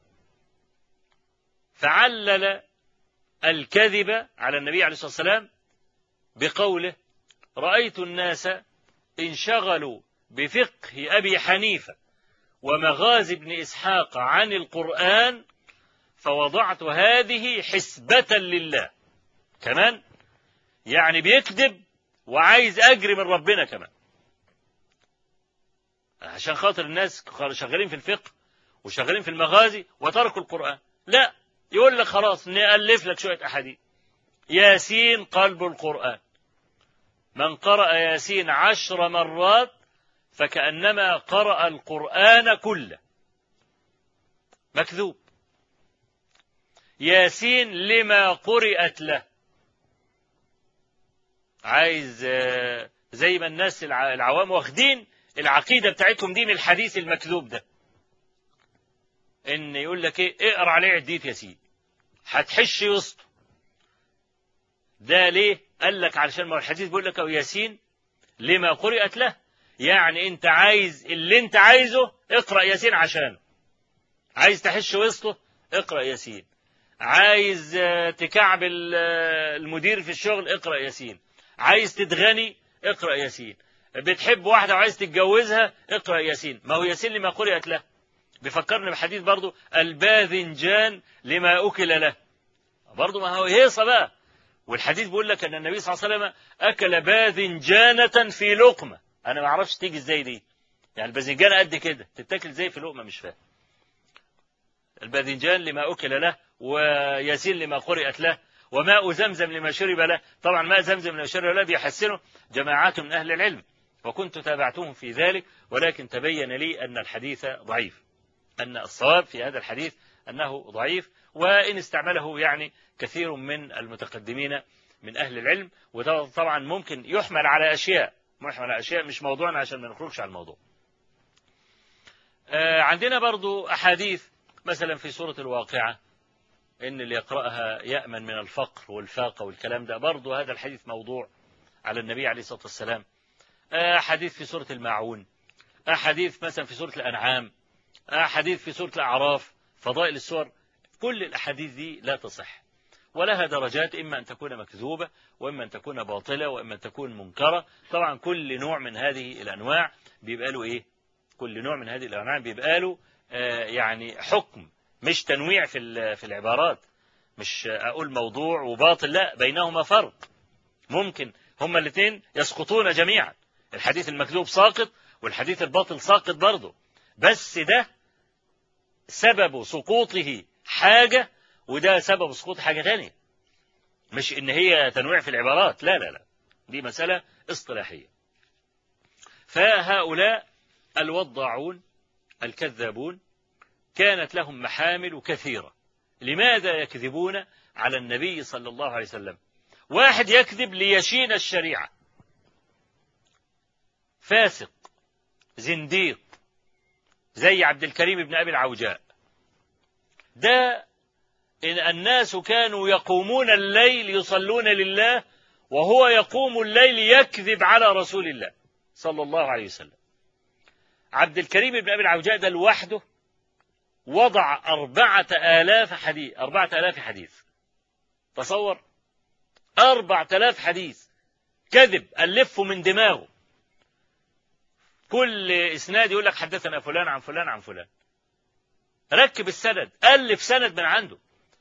فعلل الكذب على النبي عليه الصلاة والسلام بقوله: رأيت الناس انشغلوا بفقه أبي حنيفة ومغازي ابن إسحاق عن القرآن فوضعت هذه حسبة لله. كمان يعني بيكذب وعايز أجر من ربنا كمان، عشان خاطر الناس شغالين في الفقه وشغالين في المغازي وتركوا القرآن. لا، يقول لك خلاص نألف لك شوية أحاديث. ياسين قلب القرآن، من قرأ ياسين 10 مرات فكأنما قرأ القرآن كله. مكذوب. ياسين لما قرأت له. عايز زي ما الناس العوام واخدين العقيدة بتاعتهم دي من الحديث المكذوب ده، ان يقول لك ايه، اقرأ عليه عدية ياسين هتحش وسطه. ده ليه؟ قال لك علشان ما الحديث بيقول لك: او ياسين لما قرأت له، يعني انت عايز اللي انت عايزه اقرأ ياسين عشانه. عايز تحش وسطه اقرأ ياسين. عايز تكعب المدير في الشغل اقرأ ياسين. عايز تتغني اقرأ ياسين. بتحب واحدة وعايز تتجوزها اقرأ ياسين. ما هو ياسين لما قرأت له. بيفكرني بحديث برضو: الباذنجان لما أكل له. برضو ما هو هيصة بقى. والحديث بيقول لك أن النبي صلى الله عليه وسلم أكل باذنجانة في لقمة. أنا ما أعرفش تيجي إزاي دي، يعني الباذنجانة قد كده تتاكل إزاي في لقمة؟ مش فاهم. الباذنجان لما أكل له، وياسين لما قرأت له، وماء زمزم لما شرب له. طبعا ماء زمزم لما شرب له بيحسنه جماعات من أهل العلم، وكنت تابعتهم في ذلك، ولكن تبين لي أن الحديث ضعيف، أن الصواب في هذا الحديث أنه ضعيف، وإن استعمله يعني كثير من المتقدمين من أهل العلم. وده طبعا ممكن يحمل على أشياء، مش موضوعنا عشان ما نخرجش عن الموضوع. عندنا برضو أحاديث مثلا في سورة الواقعة إن اللي يقرأها يأمن من الفقر والفاقة والكلام ده، برضو هذا الحديث موضوع على النبي عليه الصلاة والسلام. حديث في سورة الماعون، حديث مثلا في سورة الأنعام، حديث في سورة الأعراف، فضائل السور. كل الأحاديث دي لا تصح، ولها درجات، إما أن تكون مكذوبة، وإما أن تكون باطلة، وإما أن تكون منكرة. طبعا كل نوع من هذه الأنواع بيبقى له إيه؟ كل نوع من هذه الأنواع بيبقى له يعني حكم، مش تنويع في العبارات. مش أقول موضوع وباطل، لا، بينهما فرق. ممكن هما الاثنين يسقطون جميعا، الحديث المكذوب ساقط والحديث الباطل ساقط برضه، بس ده سبب سقوطه حاجة وده سبب سقوط حاجة تانية، مش إن هي تنويع في العبارات، لا لا لا، دي مسألة اصطلاحية. فهؤلاء الوضاعون الكذابون كانت لهم محامل كثيرة. لماذا يكذبون على النبي صلى الله عليه وسلم؟ واحد يكذب ليشين الشريعة، فاسق زنديق زي عبد الكريم بن أبي العوجاء ده، إن الناس كانوا يقومون الليل يصلون لله وهو يقوم الليل يكذب على رسول الله صلى الله عليه وسلم. عبد الكريم بن أبي العوجاء ده لوحده وضع 4000 حديث. تصور 4000 حديث كذب ألفه من دماغه، كل إسناد يقول لك حدثنا فلان عن فلان عن فلان. ركب السند، ألف سند من عنده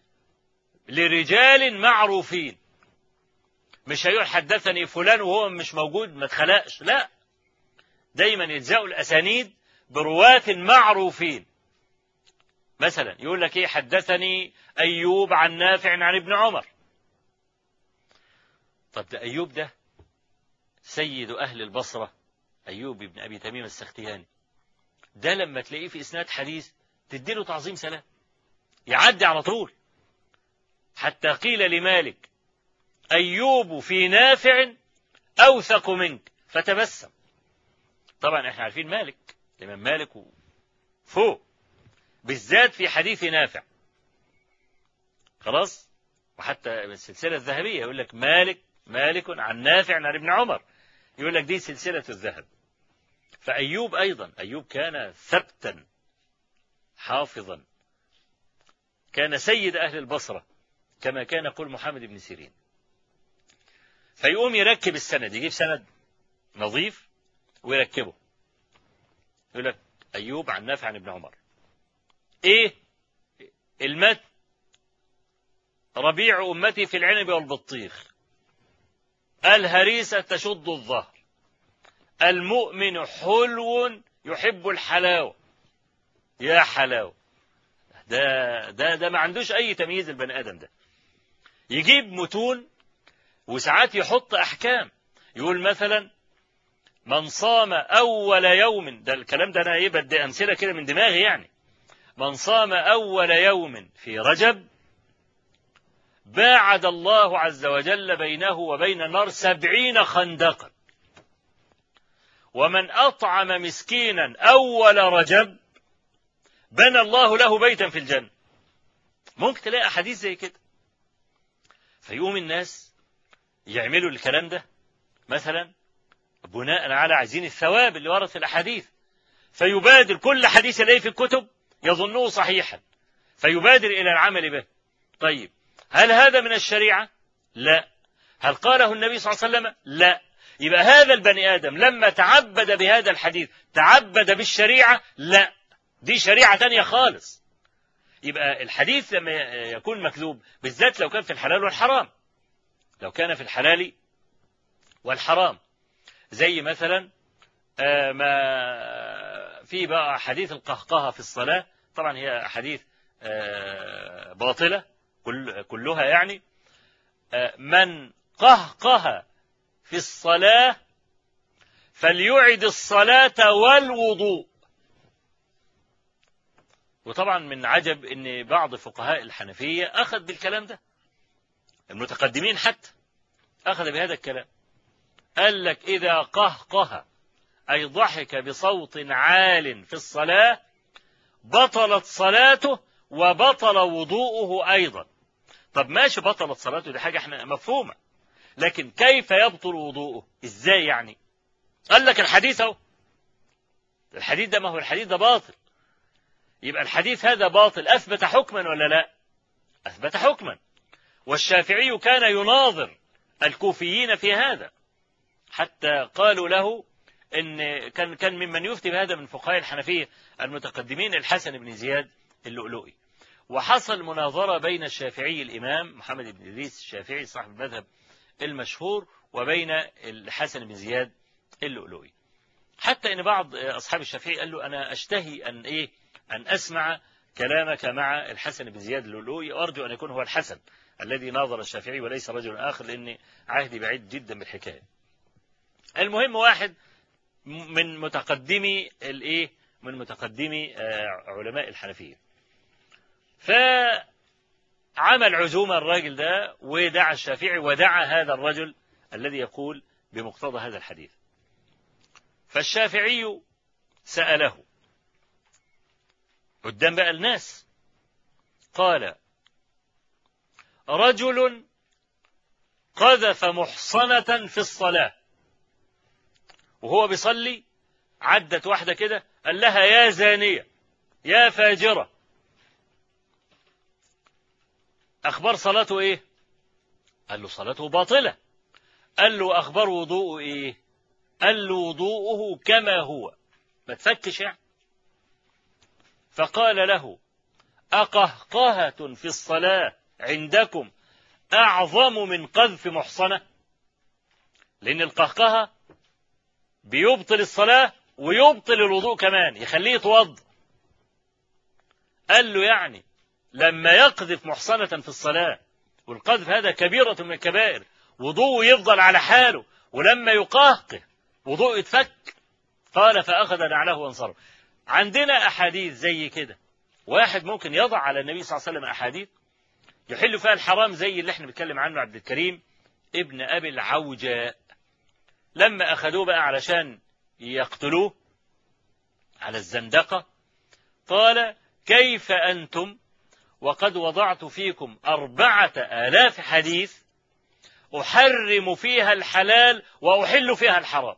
لرجال معروفين. مش هيقول حدثني فلان وهو مش موجود ما اتخلقش، لا، دايما يلزقوا الأسانيد برواة معروفين. مثلا يقول لك ايه، حدثني أيوب عن نافع عن ابن عمر. طب ده أيوب ده سيد أهل البصرة، أيوب بن أبي تميم السختياني، ده لما تلاقيه في إسناد حديث تديله تعظيم سلام، يعدي على طول. حتى قيل لمالك أيوب في نافع أوثق منك فتبسم. طبعا احنا عارفين مالك، الإمام مالك فوق بالذات في حديث نافع، خلاص. وحتى السلسلة الذهبية يقول لك مالك عن نافع عن ابن عمر، يقول لك دي سلسلة الذهب. فأيوب أيضا، أيوب كان ثبتا حافظا، كان سيد أهل البصرة كما كان يقول محمد بن سيرين. فيقوم يركب السند، يجيب سند نظيف ويركبه، يقول لك أيوب عن نافع عن ابن عمر. إيه المتن؟ ربيع أمتي في العنب والبطيخ، الهريسة تشد الظهر، المؤمن حلو يحب الحلاوة. يا حلاوة، ده ما عندوش أي تمييز البني آدم ده. يجيب متون وساعات يحط أحكام، يقول مثلا من صام أول يوم، ده الكلام ده أنا بدي أمثلة كده من دماغي يعني، من صام أول يوم في رجب باعد الله عز وجل بينه وبين النار 70 خندقا. ومن أطعم مسكينا أول رجب بنى الله له بيتا في الجنة. ممكن تلاقي أحاديث زي كده. فيقوم الناس يعملوا الكلام ده مثلا بناء على عايزين الثواب اللي ورد في الأحاديث، فيبادر كل حديث يلاقيه في الكتب يظنه صحيحا فيبادر إلى العمل به. طيب هل هذا من الشريعة؟ لا. هل قاله النبي صلى الله عليه وسلم؟ لا. يبقى هذا البني آدم لما تعبد بهذا الحديث تعبد بالشريعة؟ لا، دي شريعة تانية خالص. يبقى الحديث لما يكون مكذوب، بالذات لو كان في الحلال والحرام، لو كان في الحلال والحرام، زي مثلا ما في بقى حديث القهقهة في الصلاة، طبعا هي حديث باطلة كلها يعني. من قهقه في الصلاة فليعد الصلاة والوضوء. وطبعا من عجب ان بعض فقهاء الحنفية اخذ بالكلام ده، المتقدمين حتى اخذ بهذا الكلام، قال لك اذا قهقه اي ضحك بصوت عال في الصلاة بطلت صلاته وبطل وضوءه ايضا. طب ماشي، بطلت صلاته دي حاجة احنا مفهومة، لكن كيف يبطل وضوءه؟ ازاي يعني؟ قال لك الحديث اهو، الحديث ده، ما هو الحديث ده باطل. يبقى الحديث هذا باطل، أثبت حكما ولا لا؟ أثبت حكما. والشافعي كان يناظر الكوفيين في هذا، حتى قالوا له إن كان ممن يفتي بهذا من فقهاء الحنفية المتقدمين الحسن بن زياد اللؤلؤي. وحصل مناظرة بين الشافعي الإمام محمد بن إدريس الشافعي صاحب المذهب المشهور وبين الحسن بن زياد اللؤلؤي، حتى إن بعض أصحاب الشافعي قال له أنا أشتهي أن أسمع كلامك مع الحسن بن زياد اللؤلؤي، وأرجو أن يكون هو الحسن الذي ناظر الشافعي وليس رجل آخر، لأن عهدي بعيد جدا بالحكاية. المهم واحد من متقدمي علماء الحنفية، فعمل عزومة الراجل ده ودعا الشافعي ودعا هذا الرجل الذي يقول بمقتضى هذا الحديث. فالشافعي سأله قدام بقى الناس، قال: رجل قذف محصنة في الصلاة، وهو بيصلي عدت واحدة كده قال لها: يا زانية، يا فاجرة. أخبار صلاته إيه؟ قال له: صلاته باطلة. قال له: أخبار وضوءه إيه؟ قال له: وضوءه كما هو، ما تفكش يعني. فقال له: أقهقهة في الصلاة عندكم أعظم من قذف محصنة؟ لأن القهقهة بيبطل الصلاة ويبطل الوضوء كمان، يخليه يتوضأ. قال له: يعني لما يقذف محصنة في الصلاة، والقذف هذا كبيرة من الكبائر، وضوءه يفضل على حاله، ولما يقهقه وضوء يتفك؟ قال: فأخذ نعله وانصرف. عندنا أحاديث زي كده، واحد ممكن يضع على النبي صلى الله عليه وسلم أحاديث يحل فيها الحرام، زي اللي احنا بنتكلم عنه عبد الكريم ابن أبي العوجاء، لما أخذوه بقى علشان يقتلوه على الزندقة، قال: كيف أنتم وقد وضعت فيكم 4000 حديث أحرم فيها الحلال وأحل فيها الحرام.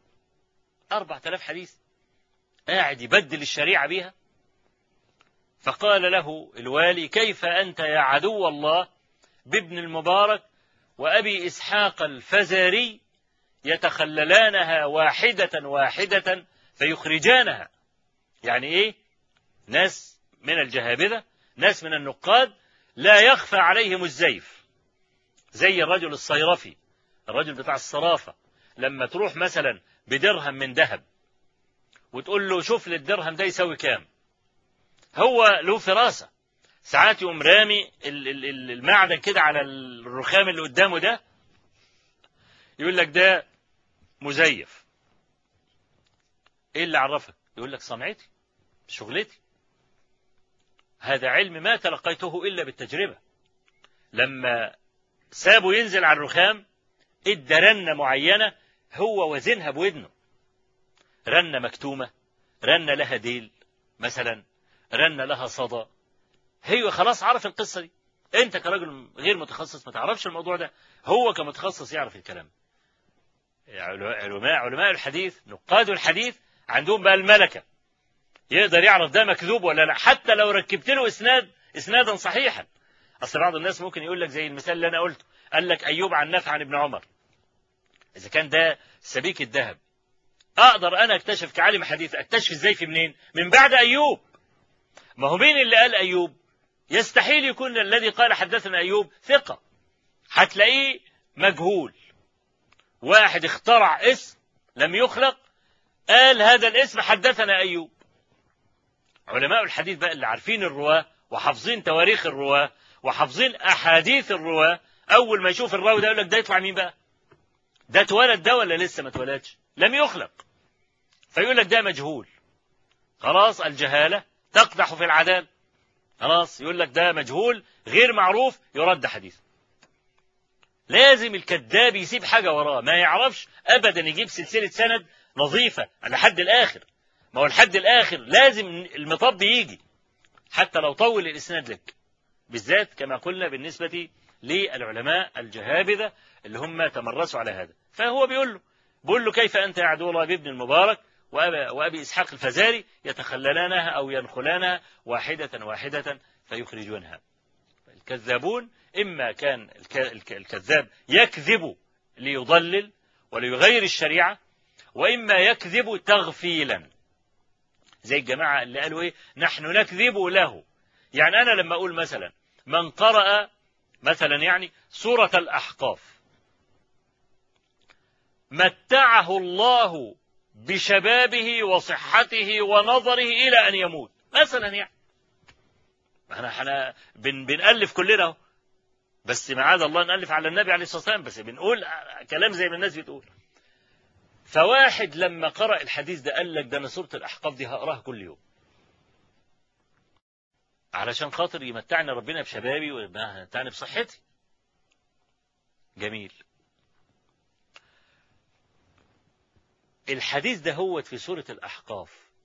4000 حديث قاعد يبدل الشريعة بيها. فقال له الوالي: كيف أنت يا عدو الله بابن المبارك وأبي إسحاق الفزاري يتخللانها واحدة واحدة فيخرجانها؟ يعني إيه؟ ناس من الجهابذة، ناس من النقاد لا يخفى عليهم الزيف، زي الرجل الصيرفي، الرجل بتاع الصرافة، لما تروح مثلا بدرهم من ذهب وتقول له: شوف لي الدرهم ده يسوي كام، هو له فراسة، ساعات يقوم رامي المعدن كده على الرخام اللي قدامه ده، يقول لك: ده مزيف. ايه اللي عرفك؟ يقول لك: صنعتي، شغلتي، هذا علم ما تلقيته إلا بالتجربة. لما سابه ينزل على الرخام ادى رنة معينة هو وزنها بودنه، رنة مكتومة، رنة لها ديل مثلا، رنة لها صدى، هي خلاص عرف القصة دي. انت كراجل غير متخصص ما تعرفش الموضوع ده، هو كمتخصص يعرف الكلام. علماء الحديث، نقاد الحديث، عندهم بقى الملكة، يقدر يعرف ده مكذوب ولا لا، حتى لو ركبت له اسنادا صحيحا. اصل بعض الناس ممكن يقول لك زي المثال اللي انا قلته، قال لك ايوب عن نافع عن ابن عمر، اذا كان ده سبيك الذهب، اقدر انا اكتشف كعالم حديث اكتشف ازاي في منين؟ من بعد ايوب. ما هو مين اللي قال ايوب؟ يستحيل يكون الذي قال حدثنا ايوب ثقة، هتلاقيه مجهول، واحد اخترع اسم لم يخلق قال هذا الاسم حدثنا ايوب. علماء الحديث بقى اللي عارفين الرواة وحافظين تواريخ الرواة وحافظين أحاديث الرواة، أول ما يشوف الراوي ده يقول لك: ده يطلع مين بقى؟ ده اتولد ده ولا لسه ما اتولدش؟ لم يخلق. فيقول لك: ده مجهول. خلاص الجهالة تقدح في العدالة. خلاص يقول لك: ده مجهول غير معروف يرد حديث. لازم الكذاب يسيب حاجة وراه، ما يعرفش أبدا يجيب سلسلة سند نظيفة لحد الآخر. ما هو الحد الآخر لازم المطب يجي حتى لو طول الإسناد لك، بالذات كما قلنا بالنسبة للعلماء الجهابذة اللي هم تمرسوا على هذا. فهو بيقول له: كيف أنت يا عدو الله بابن المبارك وأبي إسحاق الفزاري يتخللانها أو ينخلانها واحدة واحدة فيخرجونها. الكذابون إما كان الكذاب يكذب ليضلل وليغير الشريعة، وإما يكذب تغفيلا، زي الجماعة اللي قالوا إيه: نحن نكذب له. يعني أنا لما أقول مثلا من قرأ مثلا يعني سورة الأحقاف متعه الله بشبابه وصحته ونظره إلى أن يموت مثلا، يعني احنا بنألف كلنا، بس معاذ الله نألف على النبي عليه الصلاة والسلام، بس بنقول كلام زي ما الناس بتقول. فواحد لما قرأ الحديث ده قال لك: ده أنا سورة الأحقاف دي هقراها كل يوم علشان خاطر يمتعني ربنا بشبابي ويمتعني بصحتي. جميل. الحديث ده هو في سورة الأحقاف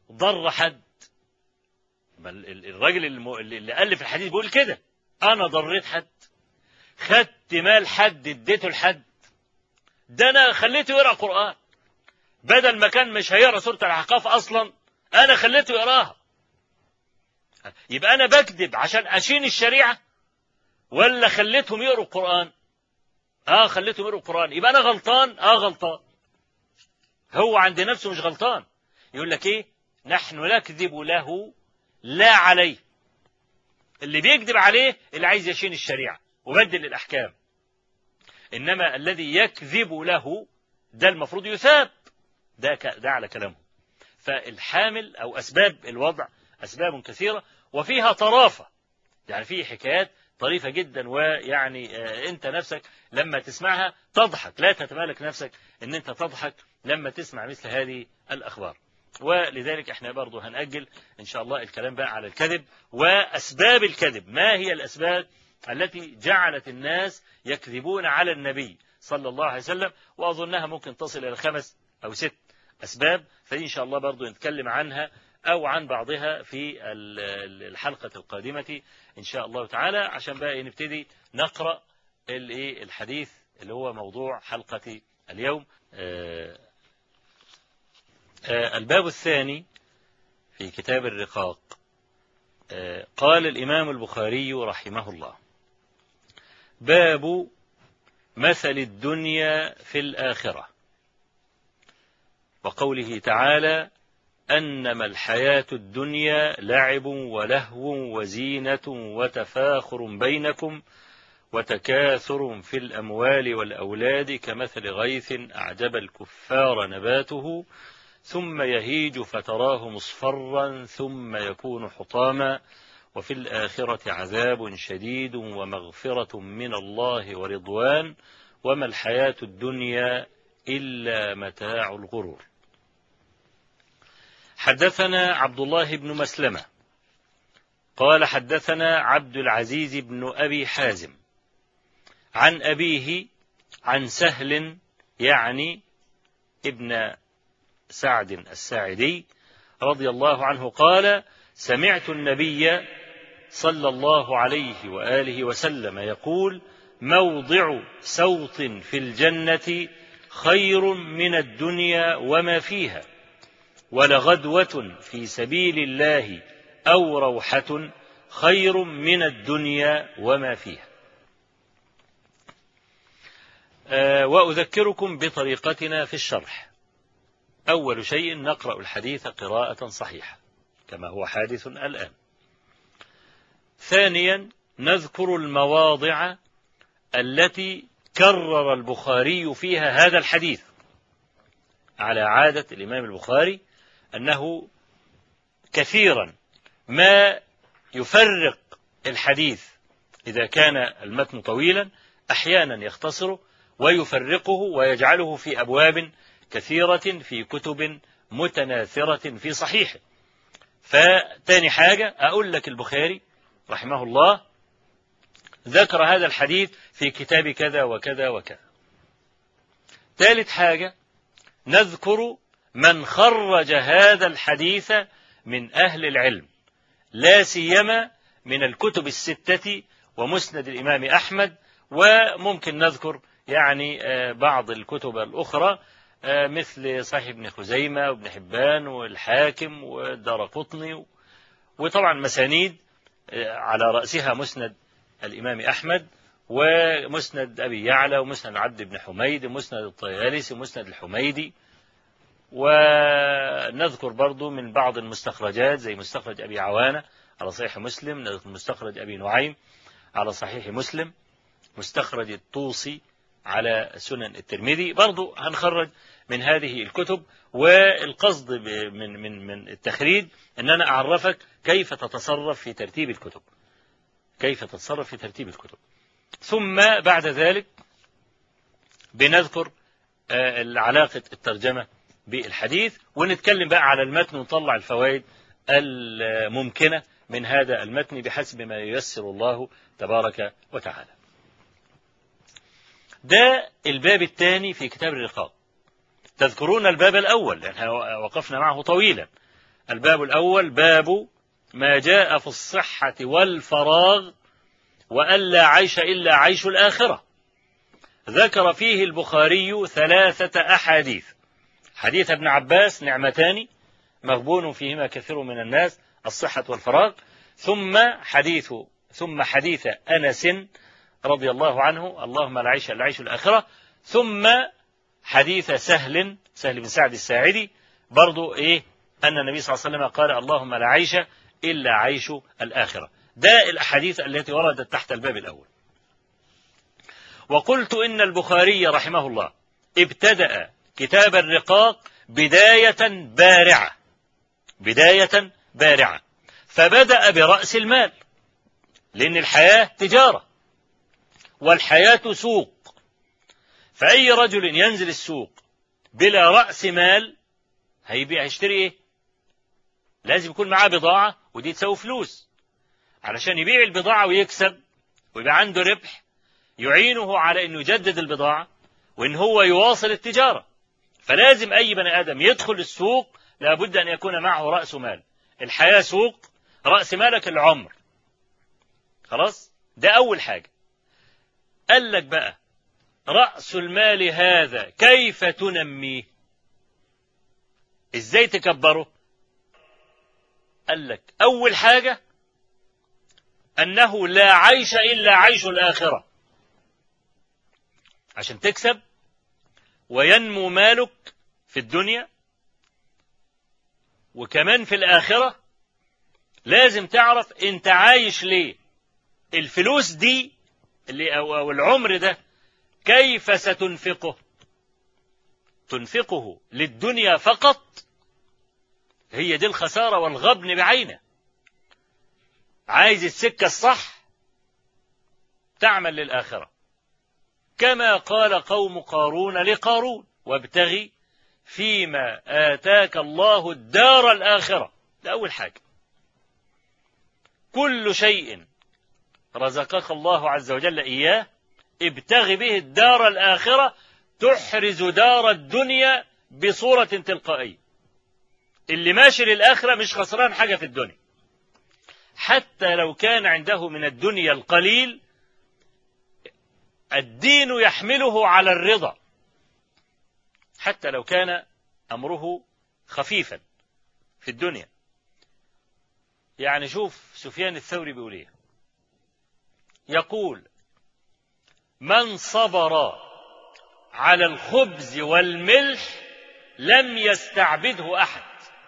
ضر حد. الراجل اللي ألف الحديث بيقول كده، أنا ضريت حد، خدت مال حد اديته لحد، ده أنا خليته يقرأ قرآن بدل ما كان مش هيقرأ سورة الأحقاف أصلا، أنا خليته يقراها. يبقى أنا بكذب عشان أشين الشريعة ولا خليتهم يقروا القرآن؟ خليتهم يقروا القرآن. يبقى أنا غلطان؟ غلطان. هو عند نفسه مش غلطان. يقول لك إيه؟ نحن نكذب له لا عليه. اللي بيكذب عليه اللي عايز يشين الشريعة وبدل الأحكام، إنما الذي يكذب له ده المفروض يثاب. ده على كلامه. فالحامل أو أسباب الوضع أسباب كثيرة وفيها طرافة، يعني فيه حكايات طريفة جدا، ويعني أنت نفسك لما تسمعها تضحك، لا تتمالك نفسك أن أنت تضحك لما تسمع مثل هذه الأخبار. ولذلك احنا برضو هنأجل إن شاء الله الكلام بقى على الكذب وأسباب الكذب. ما هي الأسباب التي جعلت الناس يكذبون على النبي صلى الله عليه وسلم؟ وأظنها ممكن تصل إلى 5 أو 6 أسباب، فإن شاء الله برضو نتكلم عنها أو عن بعضها في الحلقة القادمة إن شاء الله تعالى، عشان بقى نبتدي نقرأ الحديث اللي هو موضوع حلقة اليوم. الباب الثاني في كتاب الرقاق. قال الإمام البخاري رحمه الله: باب مثل الدنيا في الآخرة، وقوله تعالى: أنما الحياة الدنيا لعب ولهو وزينة وتفاخر بينكم وتكاثر في الأموال والأولاد كمثل غيث أعجب الكفار نباته ثم يهيج فتراه مصفرا ثم يكون حطاما وفي الآخرة عذاب شديد ومغفرة من الله ورضوان وما الحياة الدنيا إلا متاع الغرور. حدثنا عبد الله بن مسلمة قال حدثنا عبد العزيز بن أبي حازم عن أبيه عن سهل يعني ابن سعد الساعدي رضي الله عنه قال: سمعت النبي صلى الله عليه وآله وسلم يقول: موضع سوط في الجنة خير من الدنيا وما فيها، ولغدوة في سبيل الله أو روحة خير من الدنيا وما فيها. وأذكركم بطريقتنا في الشرح. أول شيء نقرأ الحديث قراءة صحيحة كما هو حادث الآن. ثانيا نذكر المواضع التي كرر البخاري فيها هذا الحديث، على عادة الإمام البخاري أنه كثيرا ما يفرق الحديث إذا كان المتن طويلا، أحيانا يختصره ويفرقه ويجعله في أبواب كثيرة في كتب متناثرة في صحيحه. فتاني حاجة أقول لك البخاري رحمه الله ذكر هذا الحديث في كتاب كذا وكذا وكذا. ثالث حاجة نذكر من خرج هذا الحديث من أهل العلم، لا سيما من الكتب الستة ومسند الإمام أحمد، وممكن نذكر يعني بعض الكتب الأخرى مثل صحيح ابن خزيمة وابن حبان والحاكم والدارقطني، وطبعا مسانيد على رأسها مسند الإمام أحمد ومسند أبي يعلى ومسند عبد بن حميد ومسند الطيالسي ومسند الحميدي. ونذكر برضو من بعض المستخرجات زي مستخرج أبي عوانة على صحيح مسلم، مستخرج أبي نعيم على صحيح مسلم، مستخرج الطوسي على سنن الترمذي. برضو هنخرج من هذه الكتب، والقصد من التخريج أن أنا أعرفك كيف تتصرف في ترتيب الكتب، كيف تتصرف في ترتيب الكتب. ثم بعد ذلك بنذكر علاقة الترجمة بالحديث، ونتكلم بقى على المتن ونطلع الفوائد الممكنة من هذا المتن بحسب ما ييسر الله تبارك وتعالى. ده الباب الثاني في كتاب الرقاق. تذكرون الباب الأول لأن وقفنا معه طويلا، الباب الأول باب ما جاء في الصحة والفراغ وأن لا عيش إلا عيش الآخرة. ذكر فيه البخاري 3 أحاديث: حديث ابن عباس نعمتان مغبون فيهما كثير من الناس، الصحة والفراغ، ثم حديث أنس رضي الله عنه اللهم لا عيش إلا عيش الآخرة، ثم حديث سهل بن سعد الساعدي برضو أن النبي صلى الله عليه وسلم قال اللهم لا عيش إلا عيش الآخرة. ده الأحاديث التي وردت تحت الباب الأول. وقلت إن البخاري رحمه الله ابتدأ كتاب الرقاق بداية بارعة، فبدأ برأس المال، لأن الحياة تجارة والحياة سوق، فأي رجل ينزل السوق بلا رأس مال هيشتري لازم يكون معاه بضاعة، ودي تساوي فلوس، علشان يبيع البضاعة ويكسب ويبقى عنده ربح يعينه على أنه يجدد البضاعة وأن هو يواصل التجارة. فلازم أي بني آدم يدخل السوق لابد أن يكون معه رأس مال. الحياة سوق، رأس مالك العمر. خلاص، ده أول حاجة. قال لك بقى رأس المال هذا كيف تنميه؟ إزاي تكبره؟ قال لك أول حاجة أنه لا عيش إلا عيش الآخرة. عشان تكسب وينمو مالك في الدنيا وكمان في الآخرة لازم تعرف أنت عايش ليه. الفلوس دي أو العمر ده كيف ستنفقه؟ تنفقه للدنيا فقط؟ هي دي الخسارة والغبن بعينه. عايز السكة الصح تعمل للآخرة، كما قال قوم قارون لقارون وابتغي فيما آتاك الله الدار الآخرة. ده أول حاجة. كل شيء رزقك الله عز وجل إياه ابتغي به الدار الآخرة تحرز دار الدنيا بصورة تلقائية. اللي ماشي للآخرة مش خسران حاجة في الدنيا، حتى لو كان عنده من الدنيا القليل الدين يحمله على الرضا، حتى لو كان أمره خفيفا في الدنيا. يعني شوف سفيان الثوري بيقول ايه، يقول من صبر على الخبز والملح لم يستعبده أحد.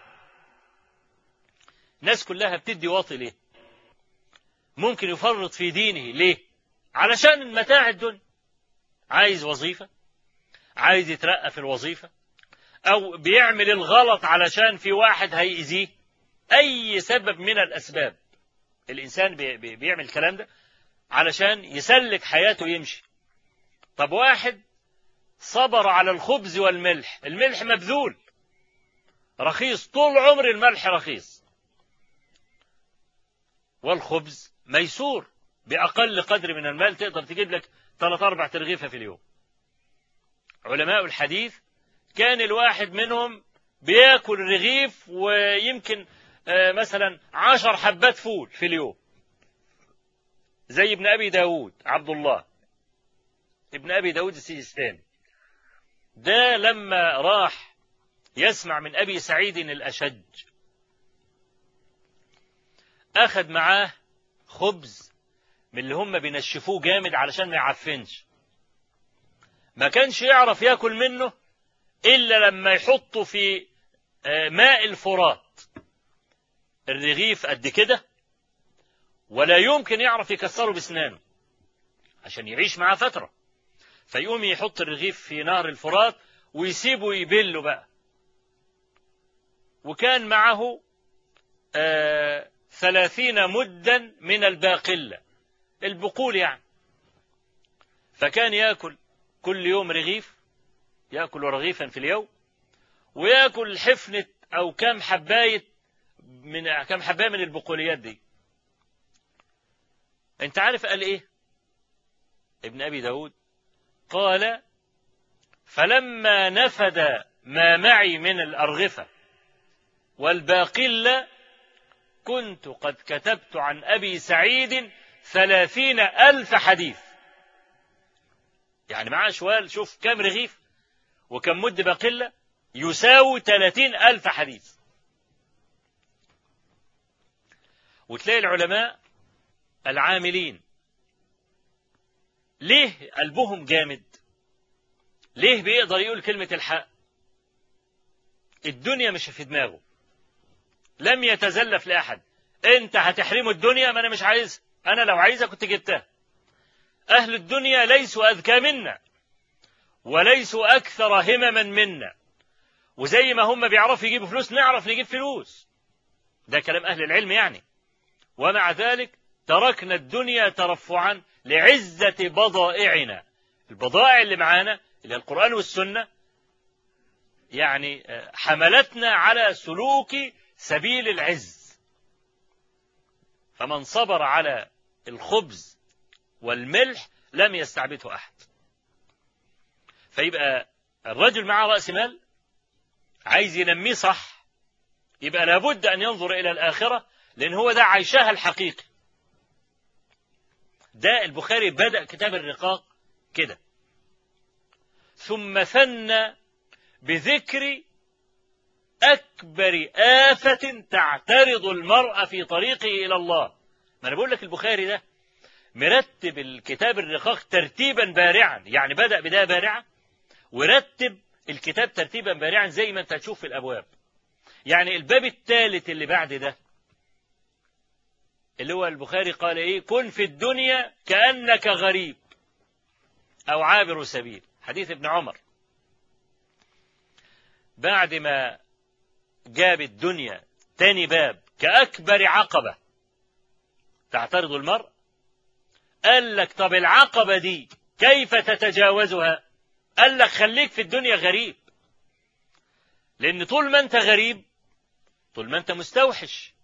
الناس كلها بتدي واطي ليه؟ ممكن يفرط في دينه ليه؟ علشان متاع الدنيا. عايز وظيفة، عايز يترقى في الوظيفة، أو بيعمل الغلط علشان في واحد هيأذيه. أي سبب من الأسباب الإنسان بيعمل الكلام ده علشان يسلك حياته يمشي. طب واحد صبر على الخبز والملح، الملح مبذول رخيص، طول عمر الملح رخيص، والخبز ميسور بأقل قدر من المال تقدر تجيب لك 3-4 ترغيفة في اليوم. علماء الحديث كان الواحد منهم بياكل رغيف ويمكن مثلا 10 حبات فول في اليوم، زي ابن أبي داود عبد الله ابن أبي داود السجستاني. ده لما راح يسمع من أبي سعيد الأشج أخذ معاه خبز من اللي هم بينشفوه جامد علشان ما يعفنش، ما كانش يعرف ياكل منه إلا لما يحطه في ماء الفرات، الرغيف قد كده، ولا يمكن يعرف يكسره بسنانه عشان يعيش معاه فترة. فيقوم يحط الرغيف في نهر الفرات ويسيبه يبله بقى. وكان معه 30 مدا من الباقلة، البقول يعني. فكان يأكل كل يوم رغيف، يأكل رغيفا في اليوم، ويأكل حفنة أو كم حباية من البقوليات دي. انت عارف قال ايه ابن أبي داود؟ قال فلما نفد ما معي من الأرغفة والباقلة كنت قد كتبت عن أبي سعيد 30,000 حديث. يعني معاه شوال، شوف كم رغيف وكم مد باقلة، يساوي 30,000 حديث. وتلاقي العلماء العاملين ليه قلبهم جامد؟ ليه بيقدر يقول كلمة الحق؟ الدنيا مش في دماغه، لم يتزلف لأحد. انت هتحرمه الدنيا؟ ما انا مش عايز، انا لو عايزها كنت جبتها. اهل الدنيا ليسوا اذكى منا وليسوا اكثر همما منا، وزي ما هم بيعرفوا يجيبوا فلوس نعرف نجيب فلوس، ده كلام اهل العلم يعني. ومع ذلك تركنا الدنيا ترفعا لعزة بضائعنا. البضائع اللي معانا اللي القرآن والسنة يعني حملتنا على سلوك سبيل العز. فمن صبر على الخبز والملح لم يستعبده أحد. فيبقى الرجل معه رأس مال عايز ينميه صح، يبقى لابد أن ينظر إلى الآخرة، لأن هو ده عيشها الحقيقي. ده البخاري بدأ كتاب الرقاق كده، ثم ثنى بذكر أكبر آفة تعترض المرء في طريقه إلى الله. ما أنا بقول لك البخاري ده مرتب الكتاب الرقاق ترتيبا بارعا، يعني بدأ بداية بارعة ورتب الكتاب ترتيبا بارعا زي ما أنت تشوف في الأبواب. يعني الباب الثالث اللي بعد ده اللي هو البخاري قال إيه؟ كن في الدنيا كأنك غريب أو عابر سبيل، حديث ابن عمر. بعد ما جاب الدنيا تاني باب كأكبر عقبة تعترض المرء، قال لك طب العقبة دي كيف تتجاوزها؟ قال لك خليك في الدنيا غريب، لأن طول ما أنت غريب طول ما أنت مستوحش.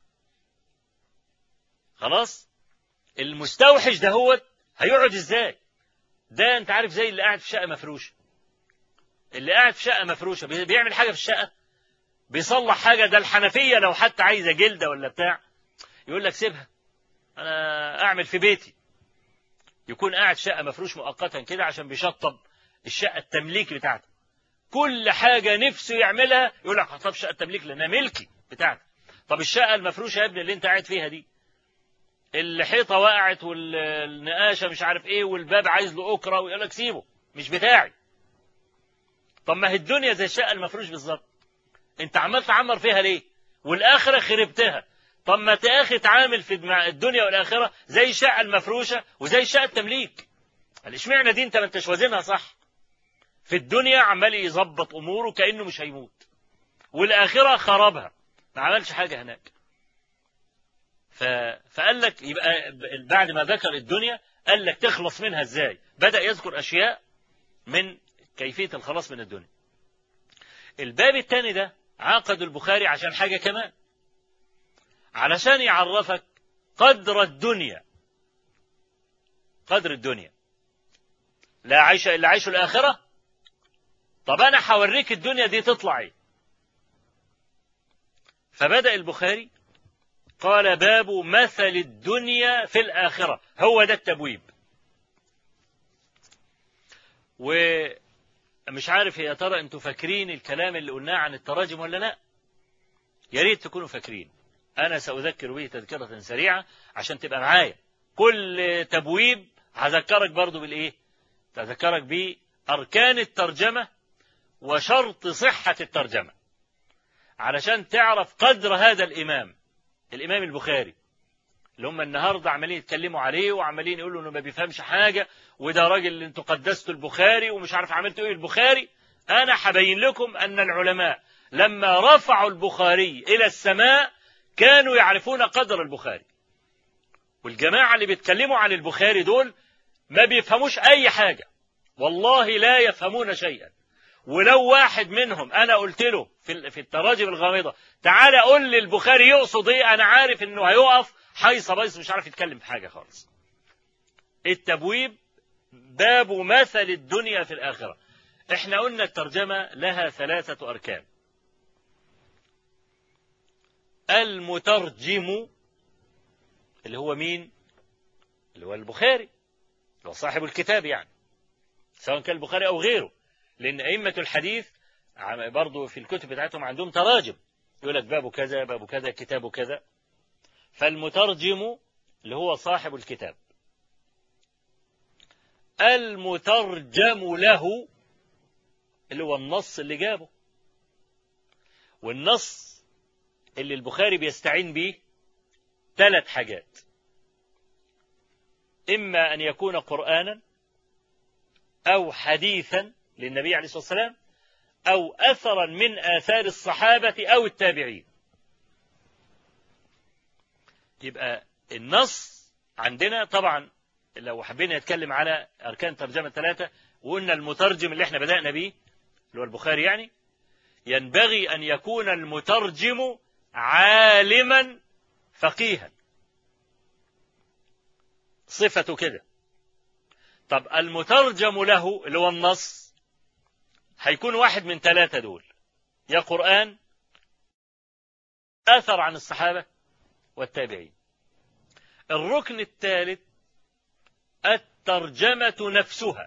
خلاص المستوحش ده هو هيقعد ازاي؟ ده انت عارف زي اللي قاعد في شقة مفروشة. اللي قاعد في شقة مفروشة بيعمل حاجة في الشقة، بيصلح حاجة، ده الحنفية لو حتى عايزة جلدة ولا بتاع يقول لك سيبها انا اعمل في بيتي. يكون قاعد في شقة مفروش مؤقتا كده عشان بيشطب الشقة التمليك بتاعته، كل حاجة نفسه يعملها يقول لك طب شقة التمليك لانها ملكي بتاعتك. طب الشقة المفروشة يا ابني اللي انت قاعد فيها دي الحيطة وقعت والنقاشة مش عارف ايه والباب عايز له أكرة، ويقول لك سيبه مش بتاعي. طب ما هي الدنيا زي الشقة المفروش بالظبط، انت عمال تعمر فيها ليه؟ والآخرة خربتها. طب ما تأخي تعامل في الدنيا والآخرة زي الشقة المفروشة وزي الشقة التمليك. اشمعنى دي انت ما انتش وازنها صح؟ في الدنيا عمال يظبط أموره كأنه مش هيموت، والآخرة خربها ما عملش حاجة هناك. فقال لك يبقى بعد ما ذكر الدنيا قال لك تخلص منها ازاي؟ بدأ يذكر أشياء من كيفية الخلاص من الدنيا. الباب الثاني ده عقد البخاري عشان حاجة كمان، علشان يعرفك قدر الدنيا. قدر الدنيا لا عيش إلا عيش الآخرة. طب أنا هوريك الدنيا دي تطلع ايه. فبدأ البخاري قال باب مثل الدنيا في الآخرة، هو ده التبويب. ومش عارف يا ترى انتوا فاكرين الكلام اللي قلناه عن التراجم ولا لا؟ يا ريت تكونوا فاكرين. أنا سأذكر به تذكرة سريعة عشان تبقى معايا. كل تبويب هذكرك برضو بالإيه؟ تذكرك بأركان الترجمة وشرط صحة الترجمة علشان تعرف قدر هذا الإمام البخاري اللي هم النهاردة عمالين يتكلموا عليه وعمالين يقولوا انه ما بيفهمش حاجة، وده راجل اللي انتوا قدستوا البخاري ومش عارف عملتوا ايه البخاري. انا هبين لكم ان العلماء لما رفعوا البخاري الى السماء كانوا يعرفون قدر البخاري، والجماعة اللي بيتكلموا عن البخاري دول ما بيفهموش اي حاجة، والله لا يفهمون شيئا. ولو واحد منهم انا قلت له في التراجم الغامضة تعالى قول لي البخاري يقصد ايه، انا عارف انه هيقف حيصة بيص مش عارف يتكلم في حاجة خالص. التبويب باب مثل الدنيا في الآخرة. احنا قلنا الترجمة لها 3 أركان. المترجم اللي هو مين؟ اللي هو البخاري، اللي هو صاحب الكتاب يعني، سواء كان البخاري أو غيره، لأن أئمة الحديث برضو في الكتب بتاعتهم عندهم تراجم، يقول لك باب كذا باب كذا كتاب كذا. فالمترجم اللي هو صاحب الكتاب. المترجم له اللي هو النص اللي جابه، والنص اللي البخاري بيستعين به 3 حاجات: إما أن يكون قرآنا، أو حديثا للنبي عليه الصلاة والسلام، أو أثرا من آثار الصحابة أو التابعين. يبقى النص عندنا طبعا لو حبينا نتكلم على أركان ترجمة 3، وقلنا المترجم اللي احنا بدأنا به اللي هو البخاري يعني، ينبغي أن يكون المترجم عالما فقيها، صفته كده. طب المترجم له اللي هو النص هيكون واحد من 3 دول: يا قرآن، أثر عن الصحابة والتابعين. الركن الثالث الترجمة نفسها،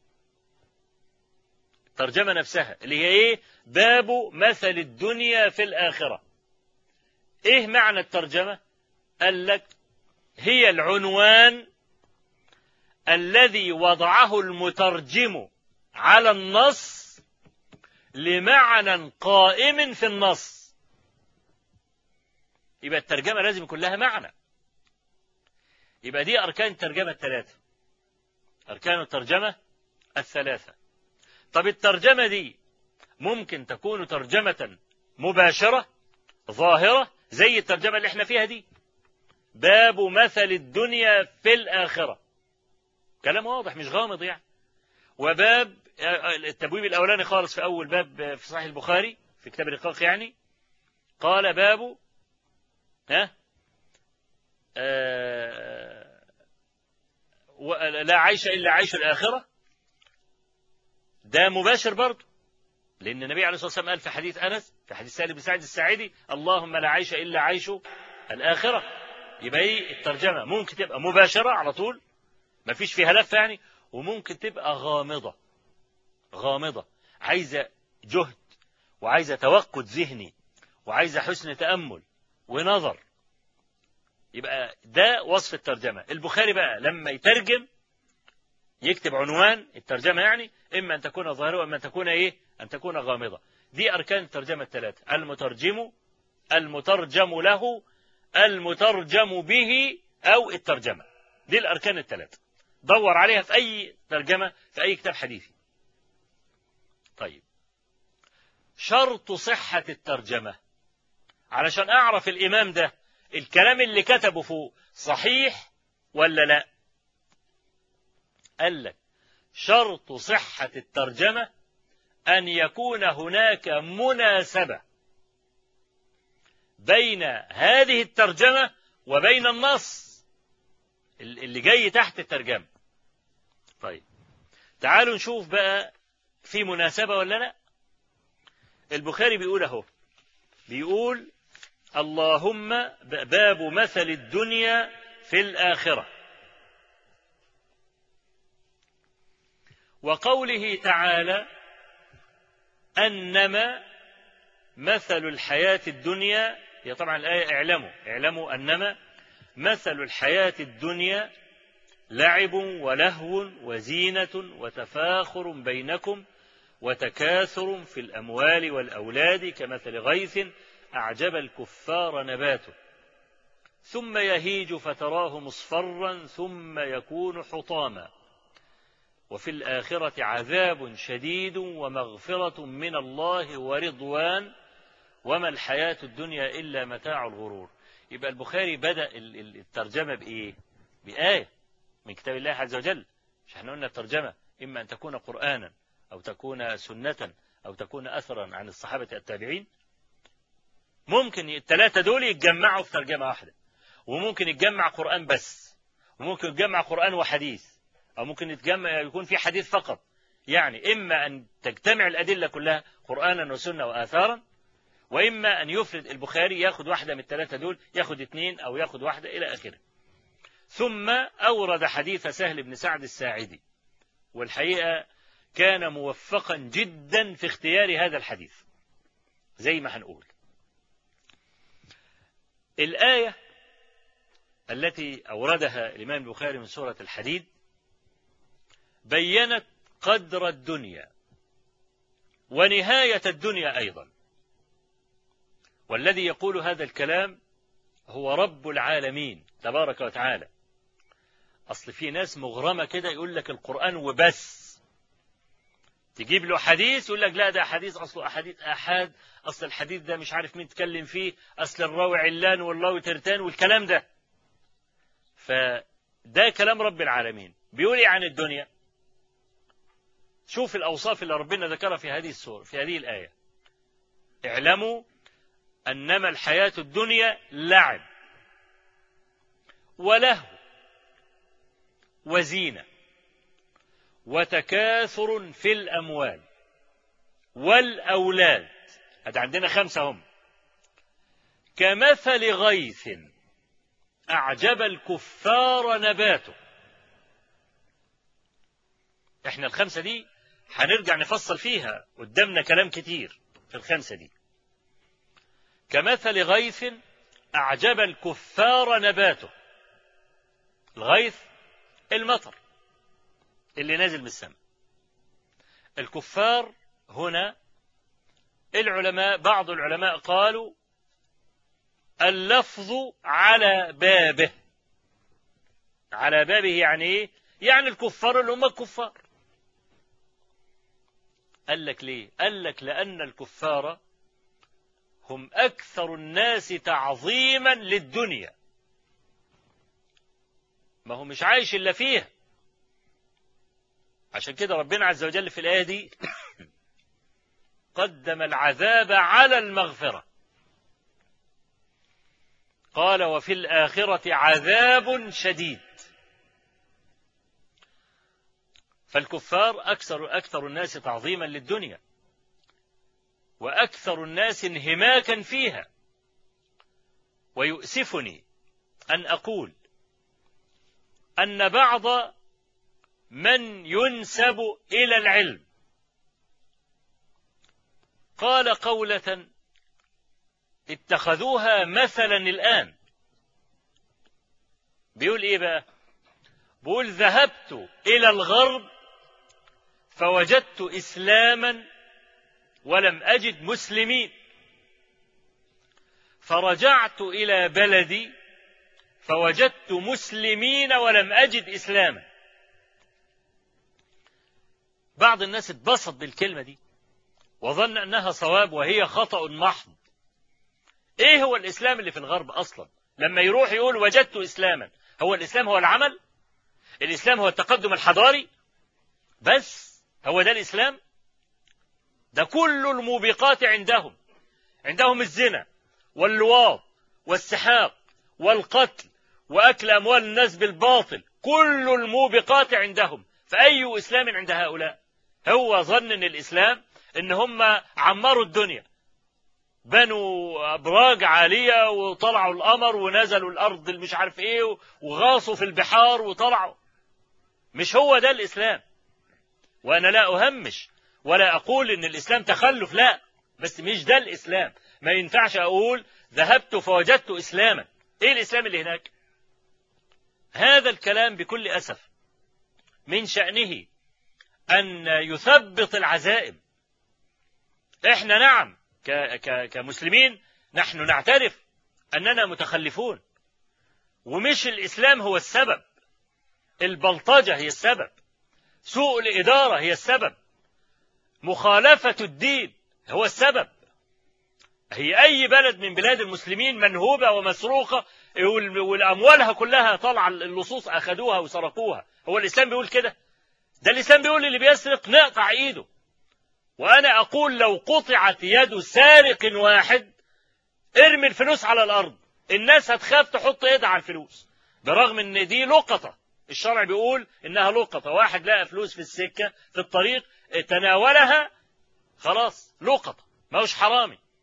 الترجمة نفسها اللي هي ايه؟ باب مثل الدنيا في الآخرة. ايه معنى الترجمة؟ قال لك هي العنوان الذي وضعه المترجم على النص لمعنى قائم في النص. يبقى الترجمة لازم يكون لها معنى. يبقى دي أركان الترجمة 3، أركان الترجمة 3. طب الترجمة دي ممكن تكون ترجمة مباشرة ظاهرة زي الترجمة اللي احنا فيها دي، باب مثل الدنيا في الآخرة، كلام واضح مش غامض يعني. وباب التبويب الأولاني خالص في أول باب في صحيح البخاري في كتاب الرقاق يعني، قال باب لا عيش إلا عيش الآخرة. ده مباشر برضه، لأن النبي عليه الصلاة والسلام قال في حديث أنس في حديث سالم بن سعد الساعدي: اللهم لا عيش إلا عيش الآخرة. يبقى ايه الترجمة؟ ممكن تبقى مباشرة على طول ما فيش فيها لف يعني، وممكن تبقى غامضة عايزة جهد وعايزة توقد ذهني وعايزة حسن تأمل ونظر. يبقى ده وصف الترجمة. البخاري بقى لما يترجم يكتب عنوان الترجمة يعني إما أن تكون ظاهرة وإما أن تكون إيه؟ أن تكون غامضة. دي أركان الترجمة 3: المترجم، المترجم له، المترجم به، أو الترجمة. دي الأركان 3، دور عليها في أي ترجمة في أي كتاب حديثي. طيب، شرط صحة الترجمة علشان أعرف الإمام ده الكلام اللي كتبه فوق صحيح ولا لا. قال لك شرط صحة الترجمة أن يكون هناك مناسبة بين هذه الترجمة وبين النص اللي جاي تحت الترجمة. طيب تعالوا نشوف بقى في مناسبة ولا لا. البخاري بيقول اهو، بيقول اللهم باب مثل الدنيا في الآخرة، وقوله تعالى أنما مثل الحياة الدنيا. هي طبعا الآية اعلموا أنما مثل الحياة الدنيا لعب ولهو وزينة وتفاخر بينكم وتكاثر في الأموال والأولاد كمثل غيث أعجب الكفار نباته ثم يهيج فتراه مصفرا ثم يكون حطاما وفي الآخرة عذاب شديد ومغفرة من الله ورضوان وما الحياة الدنيا إلا متاع الغرور. يبقى البخاري بدأ الترجمة بإيه؟ بآية من كتاب الله عز وجل. مش احنا قلنا الترجمة إما أن تكون قرآنا أو تكون سنة أو تكون أثرا عن الصحابة التابعين. ممكن ال3 دول يتجمعوا في ترجمة واحدة، وممكن يتجمع قرآن بس، وممكن يتجمع قرآن وحديث، أو ممكن يكون في حديث فقط. يعني إما أن تجتمع الأدلة كلها قرآنا وسنة وآثارا، وإما أن يفرد البخاري ياخد واحدة من الثلاثة دول، ياخد اثنين أو ياخد واحدة إلى آخره. ثم أورد حديث سهل بن سعد الساعدي، والحقيقة كان موفقا جدا في اختيار هذا الحديث زي ما هنقول. الآية التي أوردها الإمام البخاري من سورة الحديد بيّنت قدر الدنيا ونهاية الدنيا أيضا، والذي يقول هذا الكلام هو رب العالمين تبارك وتعالى. أصل في ناس مغرمة كده يقول لك القرآن وبس، تجيب له حديث يقول لك لا ده حديث أصله أحاديث أحاد، أصل الحديث ده مش عارف مين تكلم فيه، أصل الراوي علان والراوي ترتان والكلام ده. فده كلام رب العالمين بيقول إيه عن الدنيا؟ شوف الأوصاف اللي ربنا ذكرها في هذه السورة في هذه الآية: اعلموا أنما الحياة الدنيا لعب ولهو وزينة وتكاثر في الأموال والأولاد. هذا عندنا 5 هم. كمثل غيث أعجب الكفار نباته. احنا ال5 دي هنرجع نفصل فيها، قدامنا كلام كتير في ال5 دي. كمثل غيث أعجب الكفار نباته. الغيث المطر اللي نازل من السماء. الكفار هنا بعض العلماء قالوا اللفظ على بابه. على بابه يعني ايه؟ يعني الكفار اللي هم الكفار. قال لك ليه؟ قال لك لأن الكفار هم أكثر الناس تعظيما للدنيا، ما هو مش عايش إلا فيها. عشان كده ربنا عز وجل في الآية دي قدم العذاب على المغفرة، قال وفي الآخرة عذاب شديد. فالكفار أكثر الناس تعظيما للدنيا وأكثر الناس انهماكا فيها. ويؤسفني أن أقول أن بعض من ينسب إلى العلم قال قولة اتخذوها مثلا الآن. بيقول إيه بقى؟ بيقول ذهبت إلى الغرب فوجدت إسلاما ولم أجد مسلمين، فرجعت إلى بلدي فوجدت مسلمين ولم أجد إسلاما. بعض الناس اتبسط بالكلمة دي وظن أنها صواب وهي خطأ محض. إيه هو الإسلام اللي في الغرب أصلا؟ لما يروح يقول وجدت إسلاما، هو الإسلام هو العمل؟ الإسلام هو التقدم الحضاري بس؟ هو ده الإسلام؟ ده كل الموبقات عندهم الزنا واللواط والسحاق والقتل وأكل أموال الناس بالباطل، كل الموبقات عندهم. فأي إسلام عند هؤلاء؟ هو ظن أن الإسلام أن هم عمروا الدنيا، بنوا أبراج عالية وطلعوا القمر ونزلوا الأرض مش عارف إيه وغاصوا في البحار وطلعوا. مش هو ده الإسلام. وأنا لا أهمش ولا أقول إن الإسلام تخلف، لا، بس مش ده الإسلام. ما ينفعش أقول ذهبت فوجدت إسلاما. إيه الإسلام اللي هناك؟ هذا الكلام بكل أسف من شأنه أن يثبط العزائم. إحنا نعم كمسلمين نحن نعترف أننا متخلفون، ومش الإسلام هو السبب، البلطجة هي السبب، سوء الإدارة هي السبب، مخالفة الدين هو السبب. هي أي بلد من بلاد المسلمين منهوبة ومسروقة والأموالها كلها طالعة اللصوص أخذوها وسرقوها. هو الإسلام بيقول كده؟ ده الإسلام بيقول اللي بيسرق نقطع إيده. وأنا أقول لو قطعت يد سارق واحد ارمي الفلوس على الأرض، الناس هتخاف تحط إيدها على الفلوس، برغم إن دي لقطة. الشرع بيقول إنها لقطة. واحد لقى فلوس في السكة في الطريق تناولها، خلاص لقطة، ما هوش حرامي.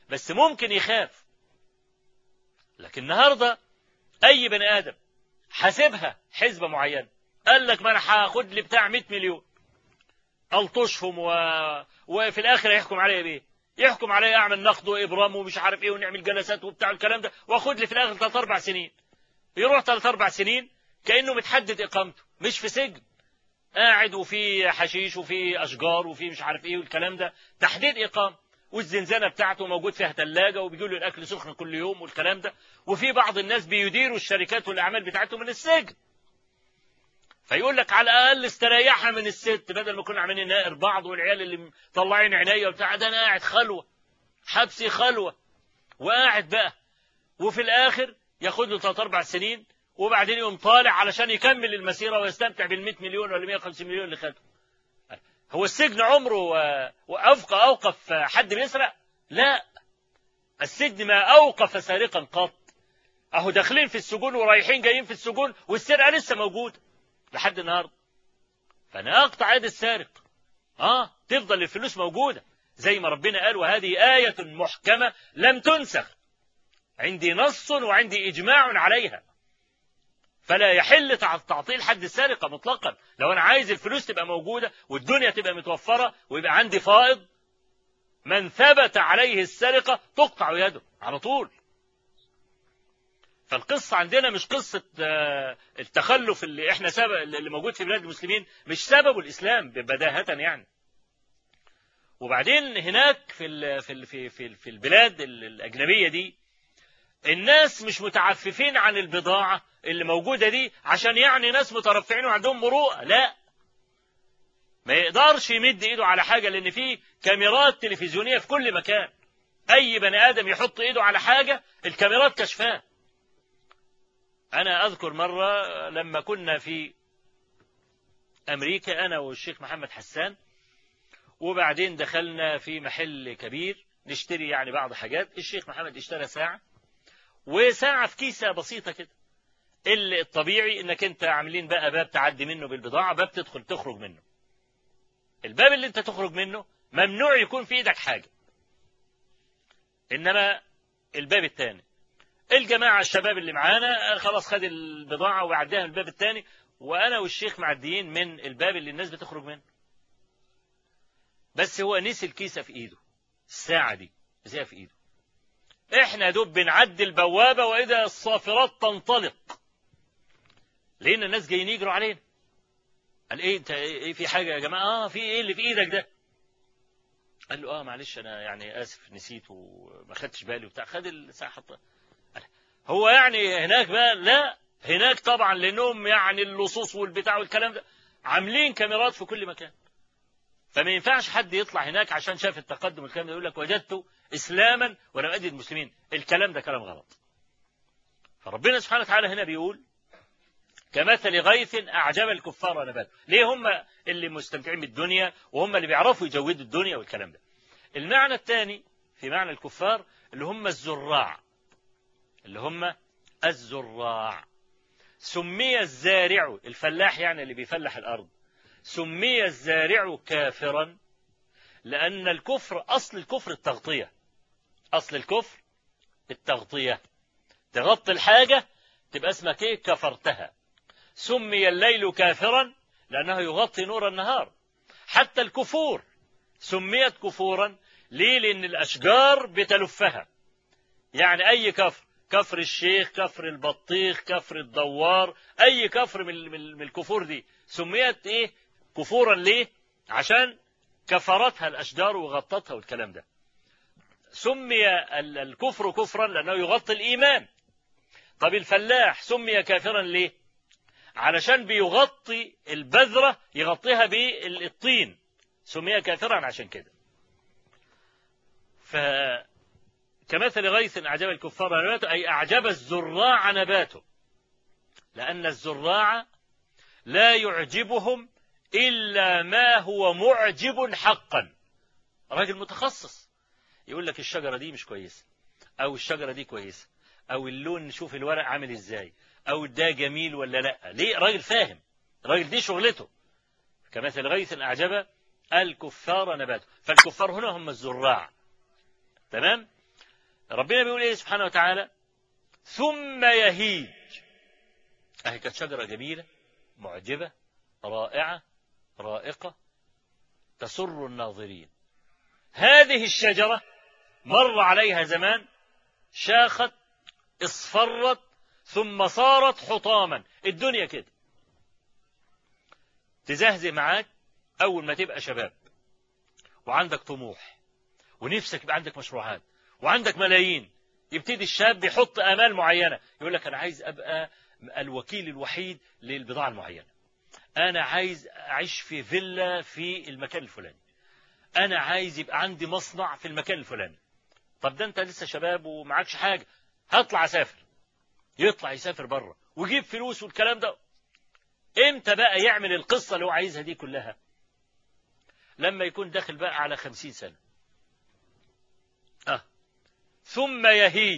بس ممكن يخاف. لكن النهاردة أي بني آدم حاسبها حسبة معينة، قال لك ما أنا هاخد لي بتاع 100 مليون ألطشهم وفي الآخر يحكم عليا بإيه؟ يحكم عليا أعمل نقد وإبرام ومش عارف إيه ونعمل جلسات وبتاع الكلام ده، وأخد لي في الآخر 3-4 سنين. يروح 3-4 سنين كأنه متحدد إقامته، مش في سجن قاعد وفي حشيش وفي أشجار وفي مش عارف إيه والكلام ده، تحديد إقامة، والزنزانة بتاعته موجود فيها ثلاجة وبيجوا له الأكل سخن كل يوم والكلام ده. وفي بعض الناس بيديروا الشركات والأعمال بتاعتهم من السجن، فيقول لك على الأقل استريحها من الست، بدل ما كنا عاملين نائر بعض والعيال اللي مطلعين عينيا وبتاع، ده أنا قاعد خلوة، حبسي خلوة وقاعد بقى. وفي الآخر ياخد له 3-4 سنين وبعدين يقوم طالع علشان يكمل المسيرة ويستمتع بال100 مليون ولا 150 مليون اللي خده. هو السجن عمره أوقف حد بيسرق؟ لا، السجن ما أوقف سارقا قط. أهو داخلين في السجون ورايحين جايين في السجون والسرقة لسه موجودة لحد النهارده. فأنا أقطع يد السارق، تفضل الفلوس موجودة زي ما ربنا قال وهذه آية محكمة لم تنسخ، عندي نص وعندي إجماع عليها، فلا يحل تعطيل حد السرقة مطلقا. لو أنا عايز الفلوس تبقى موجودة والدنيا تبقى متوفرة ويبقى عندي فائض، من ثبت عليه السرقة تقطع يده على طول. فالقصة عندنا مش قصة التخلف اللي احنا اللي موجود في بلاد المسلمين، مش سببه الإسلام بداهة يعني. وبعدين هناك في البلاد الأجنبية دي الناس مش متعففين عن البضاعة اللي موجودة دي عشان يعني ناس مترفعين وعندهم مروءة، لا، ما يقدرش يمد ايده على حاجة لأن في كاميرات تلفزيونية في كل مكان. أي بني آدم يحط ايده على حاجة الكاميرات كشفاه. أنا أذكر مرة لما كنا في أمريكا أنا والشيخ محمد حسان، وبعدين دخلنا في محل كبير نشتري يعني بعض حاجات. الشيخ محمد اشترى ساعة، وساعة في كيسة بسيطة كده. الطبيعي انك انت عاملين بقى باب تعدي منه بالبضاعة، باب تدخل تخرج منه. الباب اللي انت تخرج منه ممنوع يكون في ايدك حاجة. انما الباب الثاني الجماعة الشباب اللي معانا خلاص خد البضاعة وعديها من الباب الثاني، وانا والشيخ معديين من الباب اللي الناس بتخرج منه. بس هو نسي الكيسة في ايده، الساعة دي نسيها في ايده. احنا دوب بنعدي البوابة واذا الصافرات تنطلق، لان الناس جايين يجروا علينا. قال ايه انت ايه في حاجة يا جماعة؟ في ايه اللي في ايدك ده؟ قال له معلش انا يعني اسف نسيت وما خدتش بالي وبتاع. خد الساعة حطها. هو يعني هناك بقى لا، هناك طبعا لانهم يعني اللصوص والبتاع والكلام ده عاملين كاميرات في كل مكان، فما ينفعش حد يطلع هناك عشان شاف التقدم والكلام ده يقول لك وجدت اسلاما ولم اجد المسلمين. الكلام ده كلام غلط. فربنا سبحانه وتعالى هنا بيقول كمثل غيث أعجب الكفار نباته. ليه؟ هم اللي مستمتعين بالدنيا وهم اللي بيعرفوا يجودوا الدنيا والكلام ده. المعنى الثاني في معنى الكفار اللي هم الزراع، اللي هم الزراع. سمي الزارع، الفلاح يعني اللي بيفلح الأرض، سمي الزارع كافرا لأن الكفر أصل الكفر التغطية. أصل الكفر التغطية، تغطي الحاجة تبقى اسمك ايه؟ كفرتها. سمي الليل كافرا لأنه يغطي نور النهار. حتى الكفور سميت كفورا ليه؟ لأن الأشجار بتلفها. يعني أي كفر، كفر الشيخ، كفر البطيخ، كفر الدوار، أي كفر من الكفور دي سميت ايه؟ كفورا. ليه؟ عشان كفرتها الأشجار وغطتها والكلام ده. سمي الكفر كفرا لأنه يغطي الإيمان. طب الفلاح سمي كافرا ليه؟ علشان بيغطي البذرة، يغطيها بالطين، سمي كافرا عشان كده. فكمثل غيث أعجب الكفار نباته، أي أعجب الزراع نباته، لأن الزراع لا يعجبهم إلا ما هو معجب حقا. راجل متخصص يقول لك الشجرة دي مش كويسة، أو الشجرة دي كويسة، أو اللون نشوف الورق عامل إزاي، أو ده جميل ولا لا. ليه؟ راجل فاهم، راجل دي شغلته. كمثل غيث أعجب الكفار نباته. فالكفار هنا هم الزراع. تمام؟ ربنا بيقول إيه سبحانه وتعالى؟ ثم يهيج. أهي كانت شجرة جميلة معجبة رائعة رائقة تسر الناظرين. هذه الشجرة مر عليها زمان، شاخت، اصفرت، ثم صارت حطاما. الدنيا كده تزهزه معاك أول ما تبقى شباب وعندك طموح ونفسك يبقى عندك مشروعات وعندك ملايين. يبتدي الشاب يحط آمال معينة، يقول لك أنا عايز أبقى الوكيل الوحيد للبضاعة المعينة، أنا عايز أعيش في فيلا في المكان الفلاني، أنا عايز يبقى عندي مصنع في المكان الفلاني. طب ده أنت لسه شباب ومعكش حاجة، هطلع أسافر. يطلع يسافر بره ويجيب فلوس والكلام ده. إمتى بقى يعمل القصة اللي هو عايزها دي كلها؟ لما يكون داخل بقى على 50 سنة. ثم يهيج.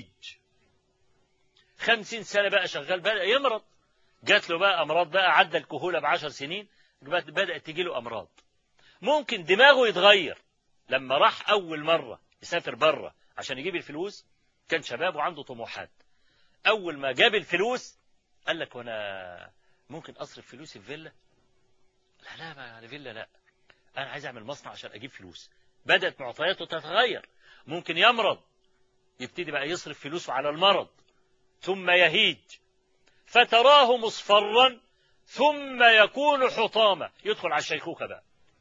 50 سنة بقى شغال، بدأ يمرض، جات له بقى أمراض، بقى عدى الكهولة ب10 سنين، بدأت تجي له أمراض. ممكن دماغه يتغير. لما راح أول مرة يسافر بره عشان يجيب الفلوس كان شباب وعنده طموحات. أول ما جاب الفلوس قال لك وأنا ممكن أصرف فلوسي في فيلا؟ لا ما فيلا لا، أنا عايز أعمل مصنع عشان أجيب فلوس. بدأت معطياته تتغير. ممكن يمرض، يبتدي بقى يصرف فلوسه على المرض. ثم يهيج فتراه مصفرا ثم يكون حطاما، يدخل على الشيخوخة بقى.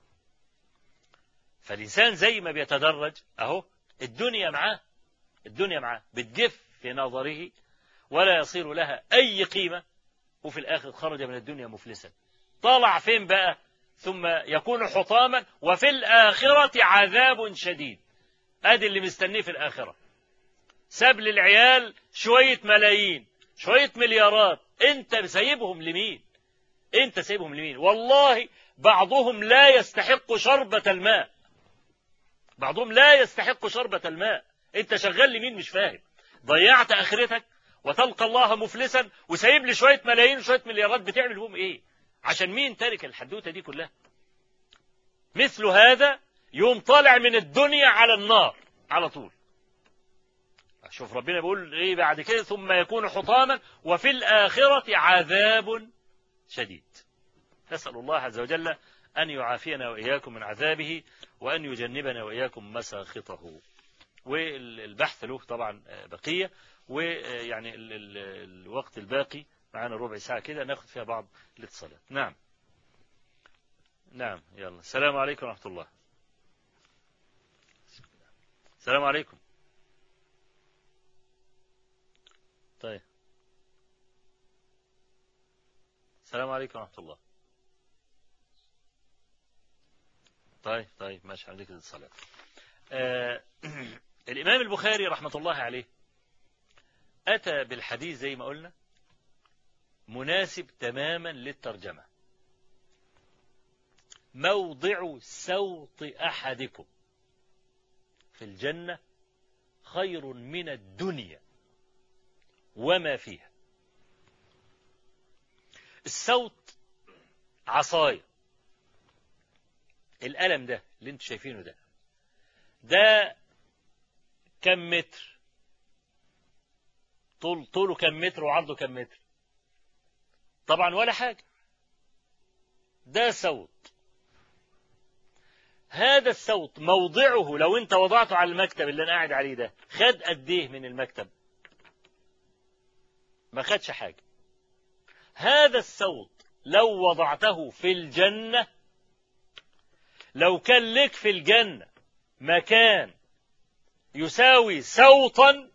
فالإنسان زي ما بيتدرج أهو، الدنيا معاه بتجف في نظره ولا يصير لها أي قيمة، وفي الآخر خرج من الدنيا مفلسا. طالع فين بقى؟ ثم يكون حطاما وفي الآخرة عذاب شديد. أدي اللي مستنيه في الآخرة. ساب للعيال شوية ملايين، شوية مليارات، انت سايبهم لمين؟ انت سايبهم لمين؟ والله بعضهم لا يستحق شربة الماء، بعضهم لا يستحق شربة الماء. انت شغال لمين؟ مش فاهم. ضيعت آخرتك وتلقى الله مفلسا، وسايب لي شوية ملايين وشوية مليارات، بتعمل بهم ايه؟ عشان مين تارك الحدوتة دي كلها؟ مثل هذا يوم طالع من الدنيا على النار على طول. شوف ربنا بيقول ايه بعد كده؟ ثم يكون حطاما وفي الآخرة عذاب شديد. نسأل الله عز وجل أن يعافينا وإياكم من عذابه وأن يجنبنا وإياكم مساخطه. والبحث له طبعا بقية، ويعني الوقت الباقي معنا ربع ساعة كده ناخذ فيها بعض الاتصالات. نعم يلا. السلام عليكم ورحمة الله. السلام عليكم. طيب السلام عليكم ورحمة الله. طيب ماشي، عليك الصلاة. الإمام البخاري رحمة الله عليه أتى بالحديث زي ما قلنا مناسب تماما للترجمة. موضع سوط أحدكم في الجنة خير من الدنيا وما فيها. السوط عصاية، القلم ده اللي انتوا شايفينه ده كم متر؟ طوله كم متر وعرضه كم متر؟ طبعا ولا حاجة. ده سوط. هذا السوط موضعه لو انت وضعته على المكتب اللي انا قاعد عليه ده، خد قد ايه من المكتب؟ ما خدش حاجة. هذا السوط لو وضعته في الجنة، لو كان لك في الجنة مكان يساوي سوطا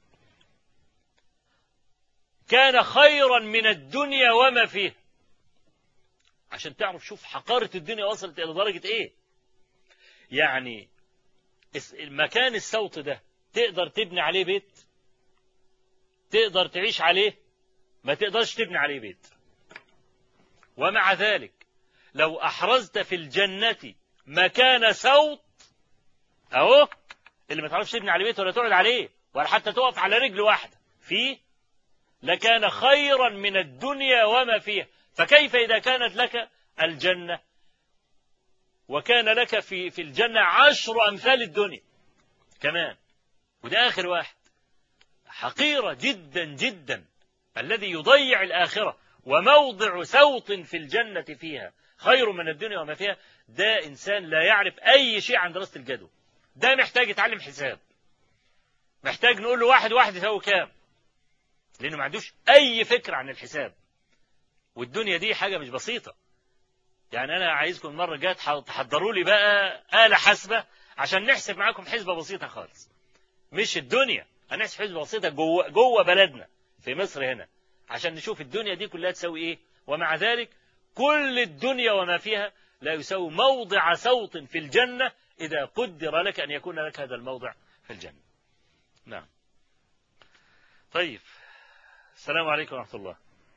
كان خيرا من الدنيا وما فيها. عشان تعرف شوف حقارة الدنيا وصلت إلى درجة إيه. يعني مكان السوط ده تقدر تبني عليه بيت؟ تقدر تعيش عليه؟ ما تقدرش تبني عليه بيت. ومع ذلك لو أحرزت في الجنة مكان سوط أهو، اللي ما تعرفش تبني عليه بيت ولا تقعد عليه ولا حتى تقف على رجل واحدة فيه، لكان خيرا من الدنيا وما فيها. فكيف إذا كانت لك الجنة وكان لك في الجنة 10 أمثال الدنيا كمان، وده آخر واحد. حقيرة جدا جدا، الذي يضيع الآخرة وموضع سوط في الجنة فيها خير من الدنيا وما فيها، ده إنسان لا يعرف أي شيء عن دراسة الجدوى. ده محتاج يتعلم حساب، محتاج نقول له واحد واحد يساوي كام، لأنه ما عندوش أي فكرة عن الحساب. والدنيا دي حاجة مش بسيطة. يعني أنا عايزكم مرة جاء تحضروا لي بقى آلة حاسبة عشان نحسب معاكم حسبة بسيطة خالص. مش الدنيا، هنحسب حسبة بسيطة جوه بلدنا في مصر هنا، عشان نشوف الدنيا دي كلها تساوي إيه. ومع ذلك كل الدنيا وما فيها لا يساوي موضع سوط في الجنة إذا قدر لك أن يكون لك هذا الموضع في الجنة. نعم. طيب، السلام عليكم ورحمة الله.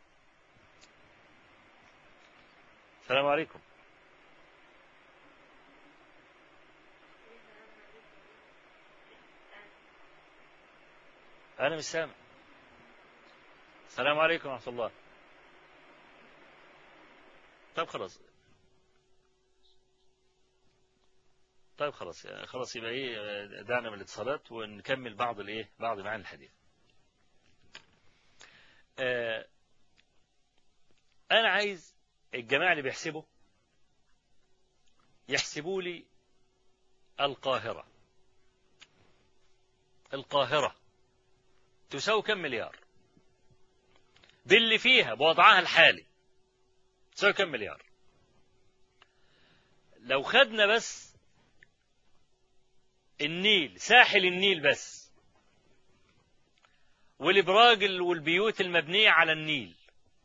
السلام عليكم. أنا مش سامع. السلام عليكم ورحمة الله. طيب خلاص. طيب خلاص خلاص، يبقى ايه، دعنا من الاتصالات ونكمل بعض معاني الحديث. أنا عايز الجماعة اللي بيحسبوا يحسبوا لي القاهرة تساوي كم مليار باللي فيها بوضعها الحالي، تساوي كم مليار. لو خدنا بس النيل، ساحل النيل بس، والابراج والبيوت المبنية على النيل،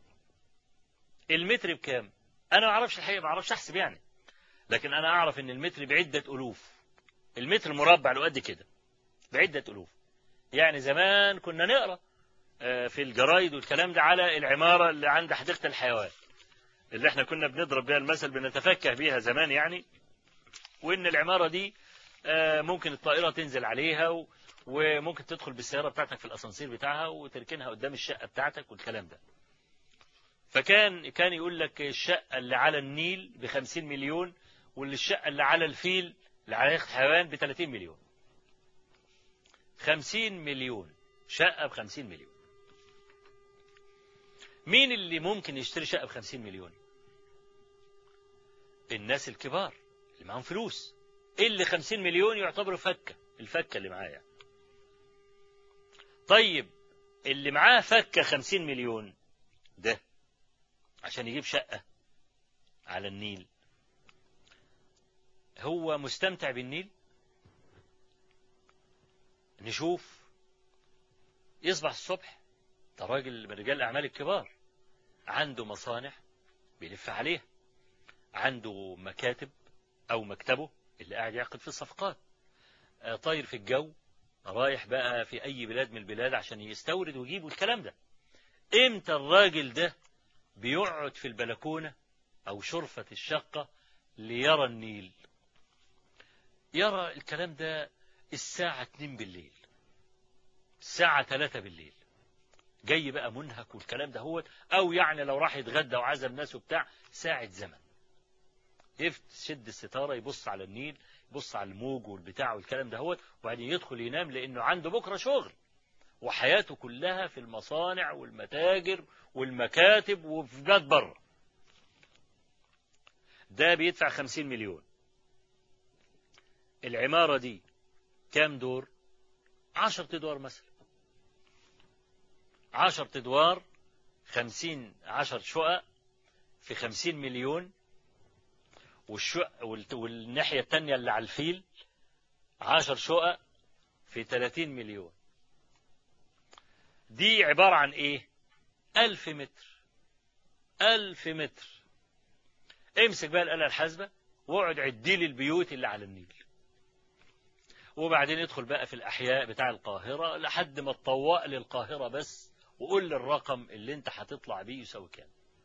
المتر بكام؟ انا ما اعرفش الحقيقة، ما اعرفش احسب يعني، لكن انا اعرف ان المتر بعدة الوف، المتر مربع له قد كده بعدة الوف. يعني زمان كنا نقرأ في الجرايد والكلام ده على العمارة اللي عند حديقة الحيوان، اللي احنا كنا بنضرب بها المثل، بنتفكه بيها زمان يعني، وان العمارة دي ممكن الطائرة تنزل عليها وممكن تدخل بالسيارة بتاعتك في الأسانسير بتاعها وتركنها قدام الشقة بتاعتك والكلام ده. كان يقول لك الشقة اللي على النيل ب50 مليون، واللي الشقة اللي على الفيل اللي على الحيوان ب30 مليون. 50 مليون شقة ب50 مليون. مين اللي ممكن يشتري شقة ب50 مليون؟ الناس الكبار اللي معهم فلوس، اللي 50 مليون يعتبروا الفكة اللي معايا. طيب اللي معاه فكة 50 مليون ده عشان يجيب شقة على النيل، هو مستمتع بالنيل؟ نشوف. يصبح الصبح، ده راجل من رجال الأعمال الكبار، عنده مصانع بيلف عليها، عنده مكاتب أو مكتبه اللي قاعد يعقد في الصفقات، طاير في الجو، رايح بقى في أي بلاد من البلاد عشان يستورد ويجيب الكلام ده. إمتى الراجل ده بيقعد في البلكونة أو شرفة الشقة ليرى النيل؟ يرى الكلام ده الساعة 2 بالليل، الساعة 3 بالليل، جاي بقى منهك والكلام ده هو، أو يعني لو راح يتغدى وعزم ناس وبتاع، ساعة زمن يشد الستارة، يبص على النيل، يبص على الموج والبتاع والكلام ده هو، وبعدين يدخل ينام، لأنه عنده بكرة شغل، وحياته كلها في المصانع والمتاجر والمكاتب وفي بلاد بره. ده بيدفع 50 مليون. العمارة دي كام دور؟ 10 أدوار مثلا، 10 أدوار، 10 شقق في 50 مليون، والشقق والناحية التانية اللي على الفيل 10 شقق في 30 مليون. دي عبارة عن ايه؟ 1000 متر. 1000 متر. امسك بقى الآلة الحاسبة واقعد عدي لي البيوت اللي على النيل، وبعدين ادخل بقى في الأحياء بتاع القاهرة لحد ما تطوق للقاهرة بس، وقول لي الرقم اللي انت هتطلع بيه يساوي كام.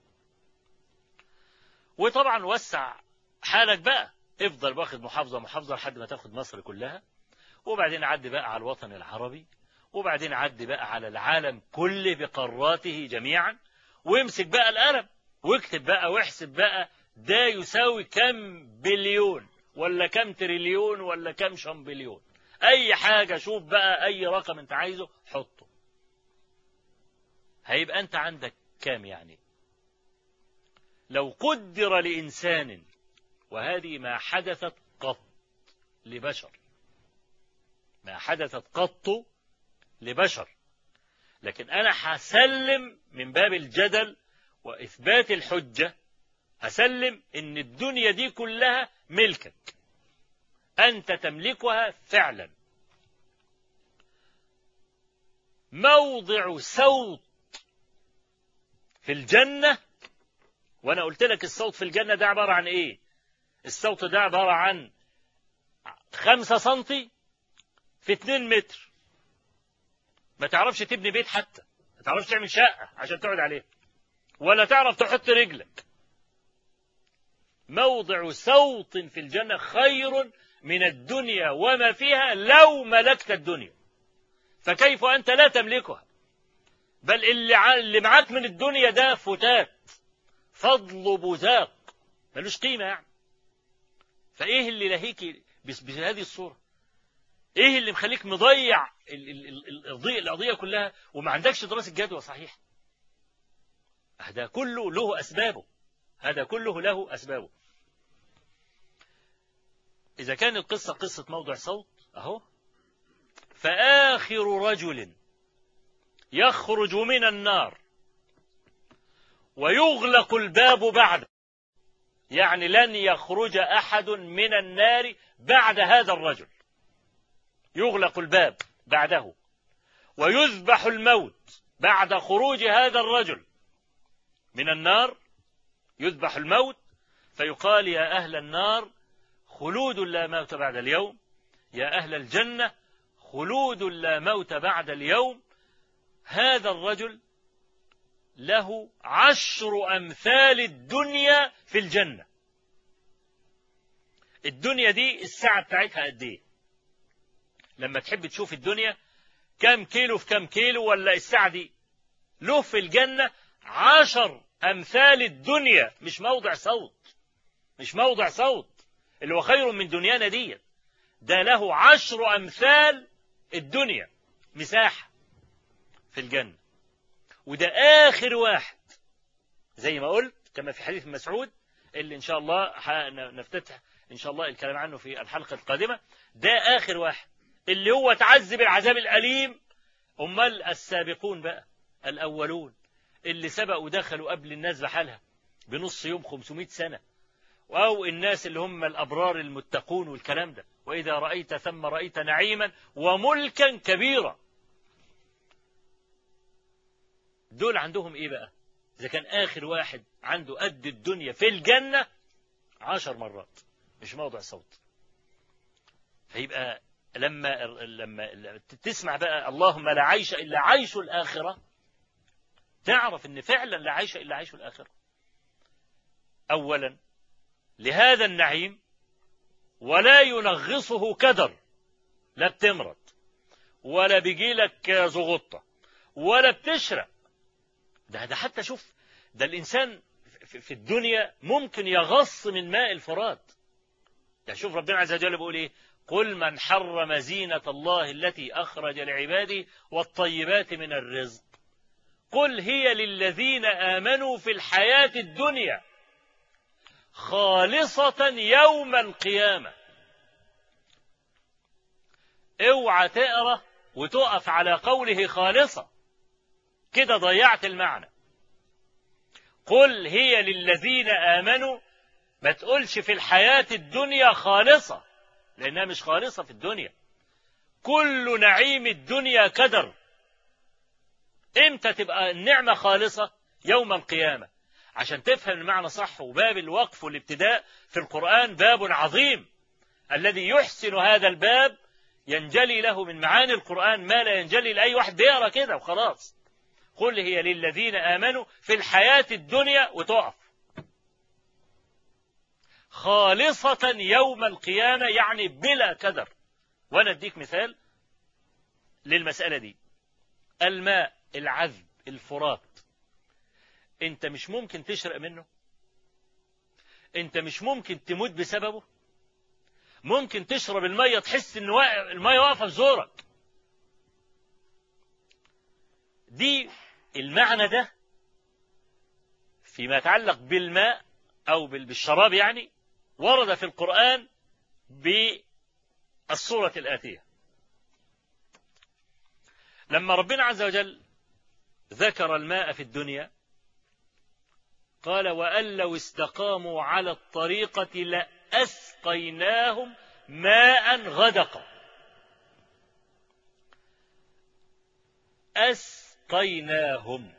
وطبعا وسع حالك بقى، افضل واخد محافظة محافظة لحد ما تاخد مصر كلها، وبعدين عدي بقى على الوطن العربي، وبعدين عدي بقى على العالم كله بقاراته جميعا، وامسك بقى القلم واكتب بقى واحسب بقى ده يساوي كم بليون ولا كم تريليون ولا كم شمبليون، اي حاجة، شوف بقى اي رقم انت عايزه حطه. هيبقى أنت عندك كام يعني؟ لو قدر لإنسان، وهذه ما حدثت قط لبشر، ما حدثت قط لبشر، لكن أنا هسلم من باب الجدل وإثبات الحجة، هسلم إن الدنيا دي كلها ملكك، أنت تملكها فعلا. موضع صوت في الجنة، وأنا قلت لك الصوت في الجنة ده عبارة عن إيه؟ الصوت ده عبارة عن 5 سنتي في 2 متر. ما تعرفش تبني بيت حتى، ما تعرفش تعمل شقة عشان تقعد عليها، ولا تعرف تحط رجلك. موضع صوت في الجنة خير من الدنيا وما فيها لو ملكت الدنيا، فكيف أنت لا تملكها؟ بل اللي معاك من الدنيا ده فتات، فضل بزاق، ملوش قيمة يعني. فإيه اللي لهيك بهذه الصورة؟ إيه اللي مخليك مضيع القضية كلها وما عندكش دراسة جدوى صحيح؟ هذا كله له أسبابه، هذا كله له أسبابه. إذا كان القصة قصة موضع صوت أهو، فآخر رجل يخرج من النار ويغلق الباب بعده، يعني لن يخرج أحد من النار بعد هذا الرجل، يغلق الباب بعده، ويذبح الموت بعد خروج هذا الرجل من النار، يذبح الموت، فيقال يا أهل النار خلود لا موت بعد اليوم، يا أهل الجنة خلود لا موت بعد اليوم. هذا الرجل له 10 أمثال الدنيا في الجنة. الدنيا دي الساعة بتاعتها قد ايه؟ لما تحب تشوف الدنيا كم كيلو في كم كيلو، ولا الساعة دي له في الجنة 10 أمثال الدنيا، مش موضع صوت، مش موضع صوت اللي هو خير من دنيانا دي، ده له 10 أمثال الدنيا مساحة في الجنة. وده آخر واحد زي ما قلت كما في حديث مسعود اللي إن شاء الله نفتتح إن شاء الله الكلام عنه في الحلقة القادمة. ده آخر واحد اللي هو تعذب العذاب الأليم. أمال السابقون بقى الأولون اللي سبقوا ودخلوا قبل الناس بحالها بنص يوم 500 سنة، أو الناس اللي هم الأبرار المتقون والكلام ده، وإذا رأيت ثم رأيت نعيما وملكا كبيرا. دول عندهم إيه بقى؟ إذا كان آخر واحد عنده قد الدنيا في الجنة 10 مرات، مش موضع صوت. فيبقى لما تسمع بقى اللهم لا عيش إلا عيش الآخرة، تعرف إن فعلا لا عيش إلا عيش الآخرة. أولا لهذا النعيم ولا ينغصه كدر، لا بتمرض ولا بيجيلك زغطة ولا بتشرق. ده حتى شوف، ده الإنسان في الدنيا ممكن يغص من ماء الفرات. يعني شوف ربنا عز وجل بيقول إيه؟ قل من حرم زينة الله التي أخرج لعباده والطيبات من الرزق قل هي للذين آمنوا في الحياة الدنيا خالصة يوم القيامة. اوعى تقرأ وتقف على قوله خالصة، كده ضيعت المعنى. قل هي للذين آمنوا، ما تقولش في الحياة الدنيا خالصة، لأنها مش خالصة في الدنيا. كل نعيم الدنيا كدر. امتى تبقى النعمة خالصة؟ يوم القيامة. عشان تفهم المعنى صح. وباب الوقف والابتداء في القرآن باب عظيم، الذي يحسن هذا الباب ينجلي له من معاني القرآن ما لا ينجلي لأي واحد بيقرأ كده وخلاص. قل هي للذين آمنوا في الحياة الدنيا وتقف خالصة يوم القيامة، يعني بلا كدر. وأنا أديك مثال للمسألة دي. الماء العذب الفرات، أنت مش ممكن تشرق منه، أنت مش ممكن تموت بسببه. ممكن تشرب المية تحس إن المية واقفة في زورك. دي المعنى ده فيما يتعلق بالماء أو بالشراب يعني ورد في القرآن بالصورة الآتية. لما ربنا عز وجل ذكر الماء في الدنيا قال وأن لو استقاموا على الطريقة لأسقيناهم ماء غدقا. أسقيناهم.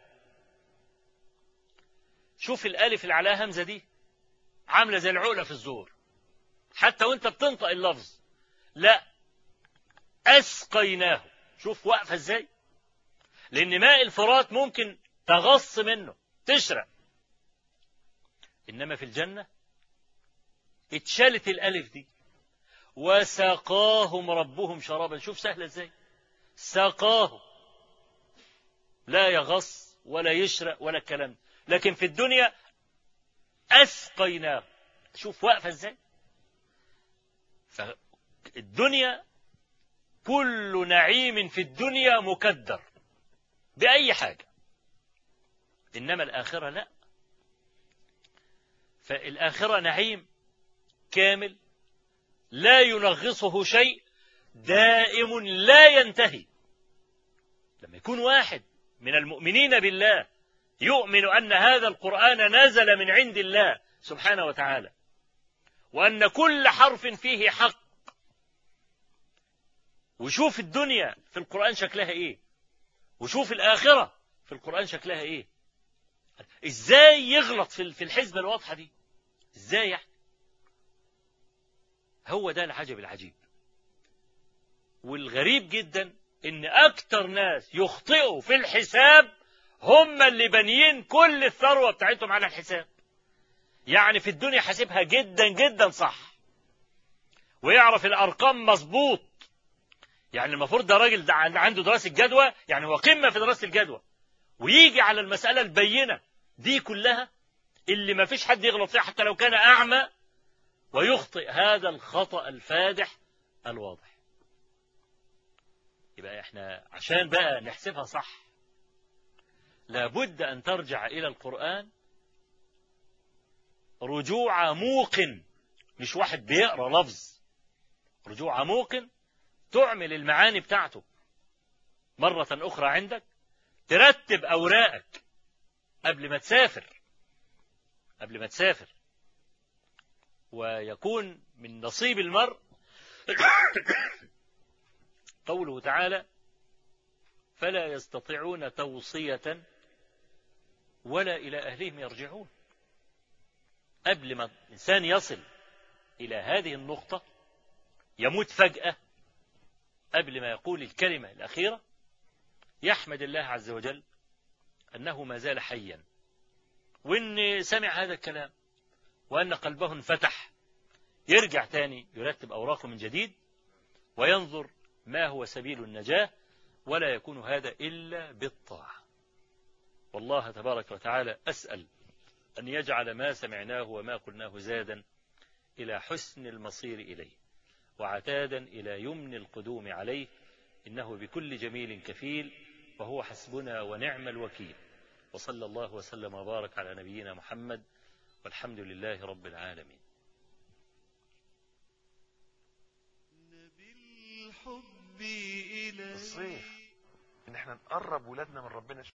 شوف الألف اللي عليها همزة دي عاملة زي العقلة في الزور حتى وانت بتنطق اللفظ. لا، أسقيناهم. شوف واقفة ازاي، لأن ماء الفرات ممكن تغص منه تشرب، إنما في الجنة اتشالت الألف دي. وسقاهم ربهم شرابا. شوف سهلة ازاي، سقاهم، لا يغص ولا يشرب ولا الكلام. لكن في الدنيا أسقيناه. شوف واقفة ازاي. فالدنيا كل نعيم في الدنيا مكدر بأي حاجة، إنما الآخرة لا. فالآخرة نعيم كامل لا ينغصه شيء، دائم لا ينتهي. لما يكون واحد من المؤمنين بالله يؤمن أن هذا القرآن نزل من عند الله سبحانه وتعالى، وأن كل حرف فيه حق، وشوف الدنيا في القرآن شكلها إيه، وشوف الآخرة في القرآن شكلها إيه، إزاي يغلط في الحسبة الواضحة دي؟ إزاي يعني؟ هو ده العجب العجيب. والغريب جدا إن أكتر ناس يخطئوا في الحساب هم اللي بانيين كل الثروة بتاعتهم على الحساب. يعني في الدنيا حاسبها جدا جدا صح، ويعرف الأرقام مظبوط. يعني المفروض ده راجل عنده دراسة جدوى، يعني هو قمة في دراسة الجدوى، ويجي على المسألة البينة دي كلها اللي ما فيش حد يغلط فيها حتى لو كان أعمى، ويخطئ هذا الخطأ الفادح الواضح. يبقى احنا عشان بقى نحسبها صح لابد أن ترجع إلى القرآن رجوع موقن، مش واحد بيقرأ لفظ، رجوع موقن تعمل المعاني بتاعته مرة أخرى عندك، ترتب أوراقك قبل ما تسافر، ويكون من نصيب المرء قوله تعالى فلا يستطيعون توصية ولا إلى أهلهم يرجعون. قبل ما الإنسان يصل إلى هذه النقطة يموت فجأة، قبل ما يقول الكلمة الأخيرة يحمد الله عز وجل أنه ما زال حيا، وإن سمع هذا الكلام، وأن قلبه انفتح، يرجع تاني يرتب أوراقه من جديد وينظر ما هو سبيل النجاة، ولا يكون هذا إلا بالطاعة. والله تبارك وتعالى أسأل أن يجعل ما سمعناه وما قلناه زادا إلى حسن المصير إليه، وعتادا إلى يمن القدوم عليه، إنه بكل جميل كفيل، وهو حسبنا ونعم الوكيل. وصلى الله وسلم وبارك على نبينا محمد، والحمد لله رب العالمين. الصيف إن احنا نقرب ولادنا من ربنا.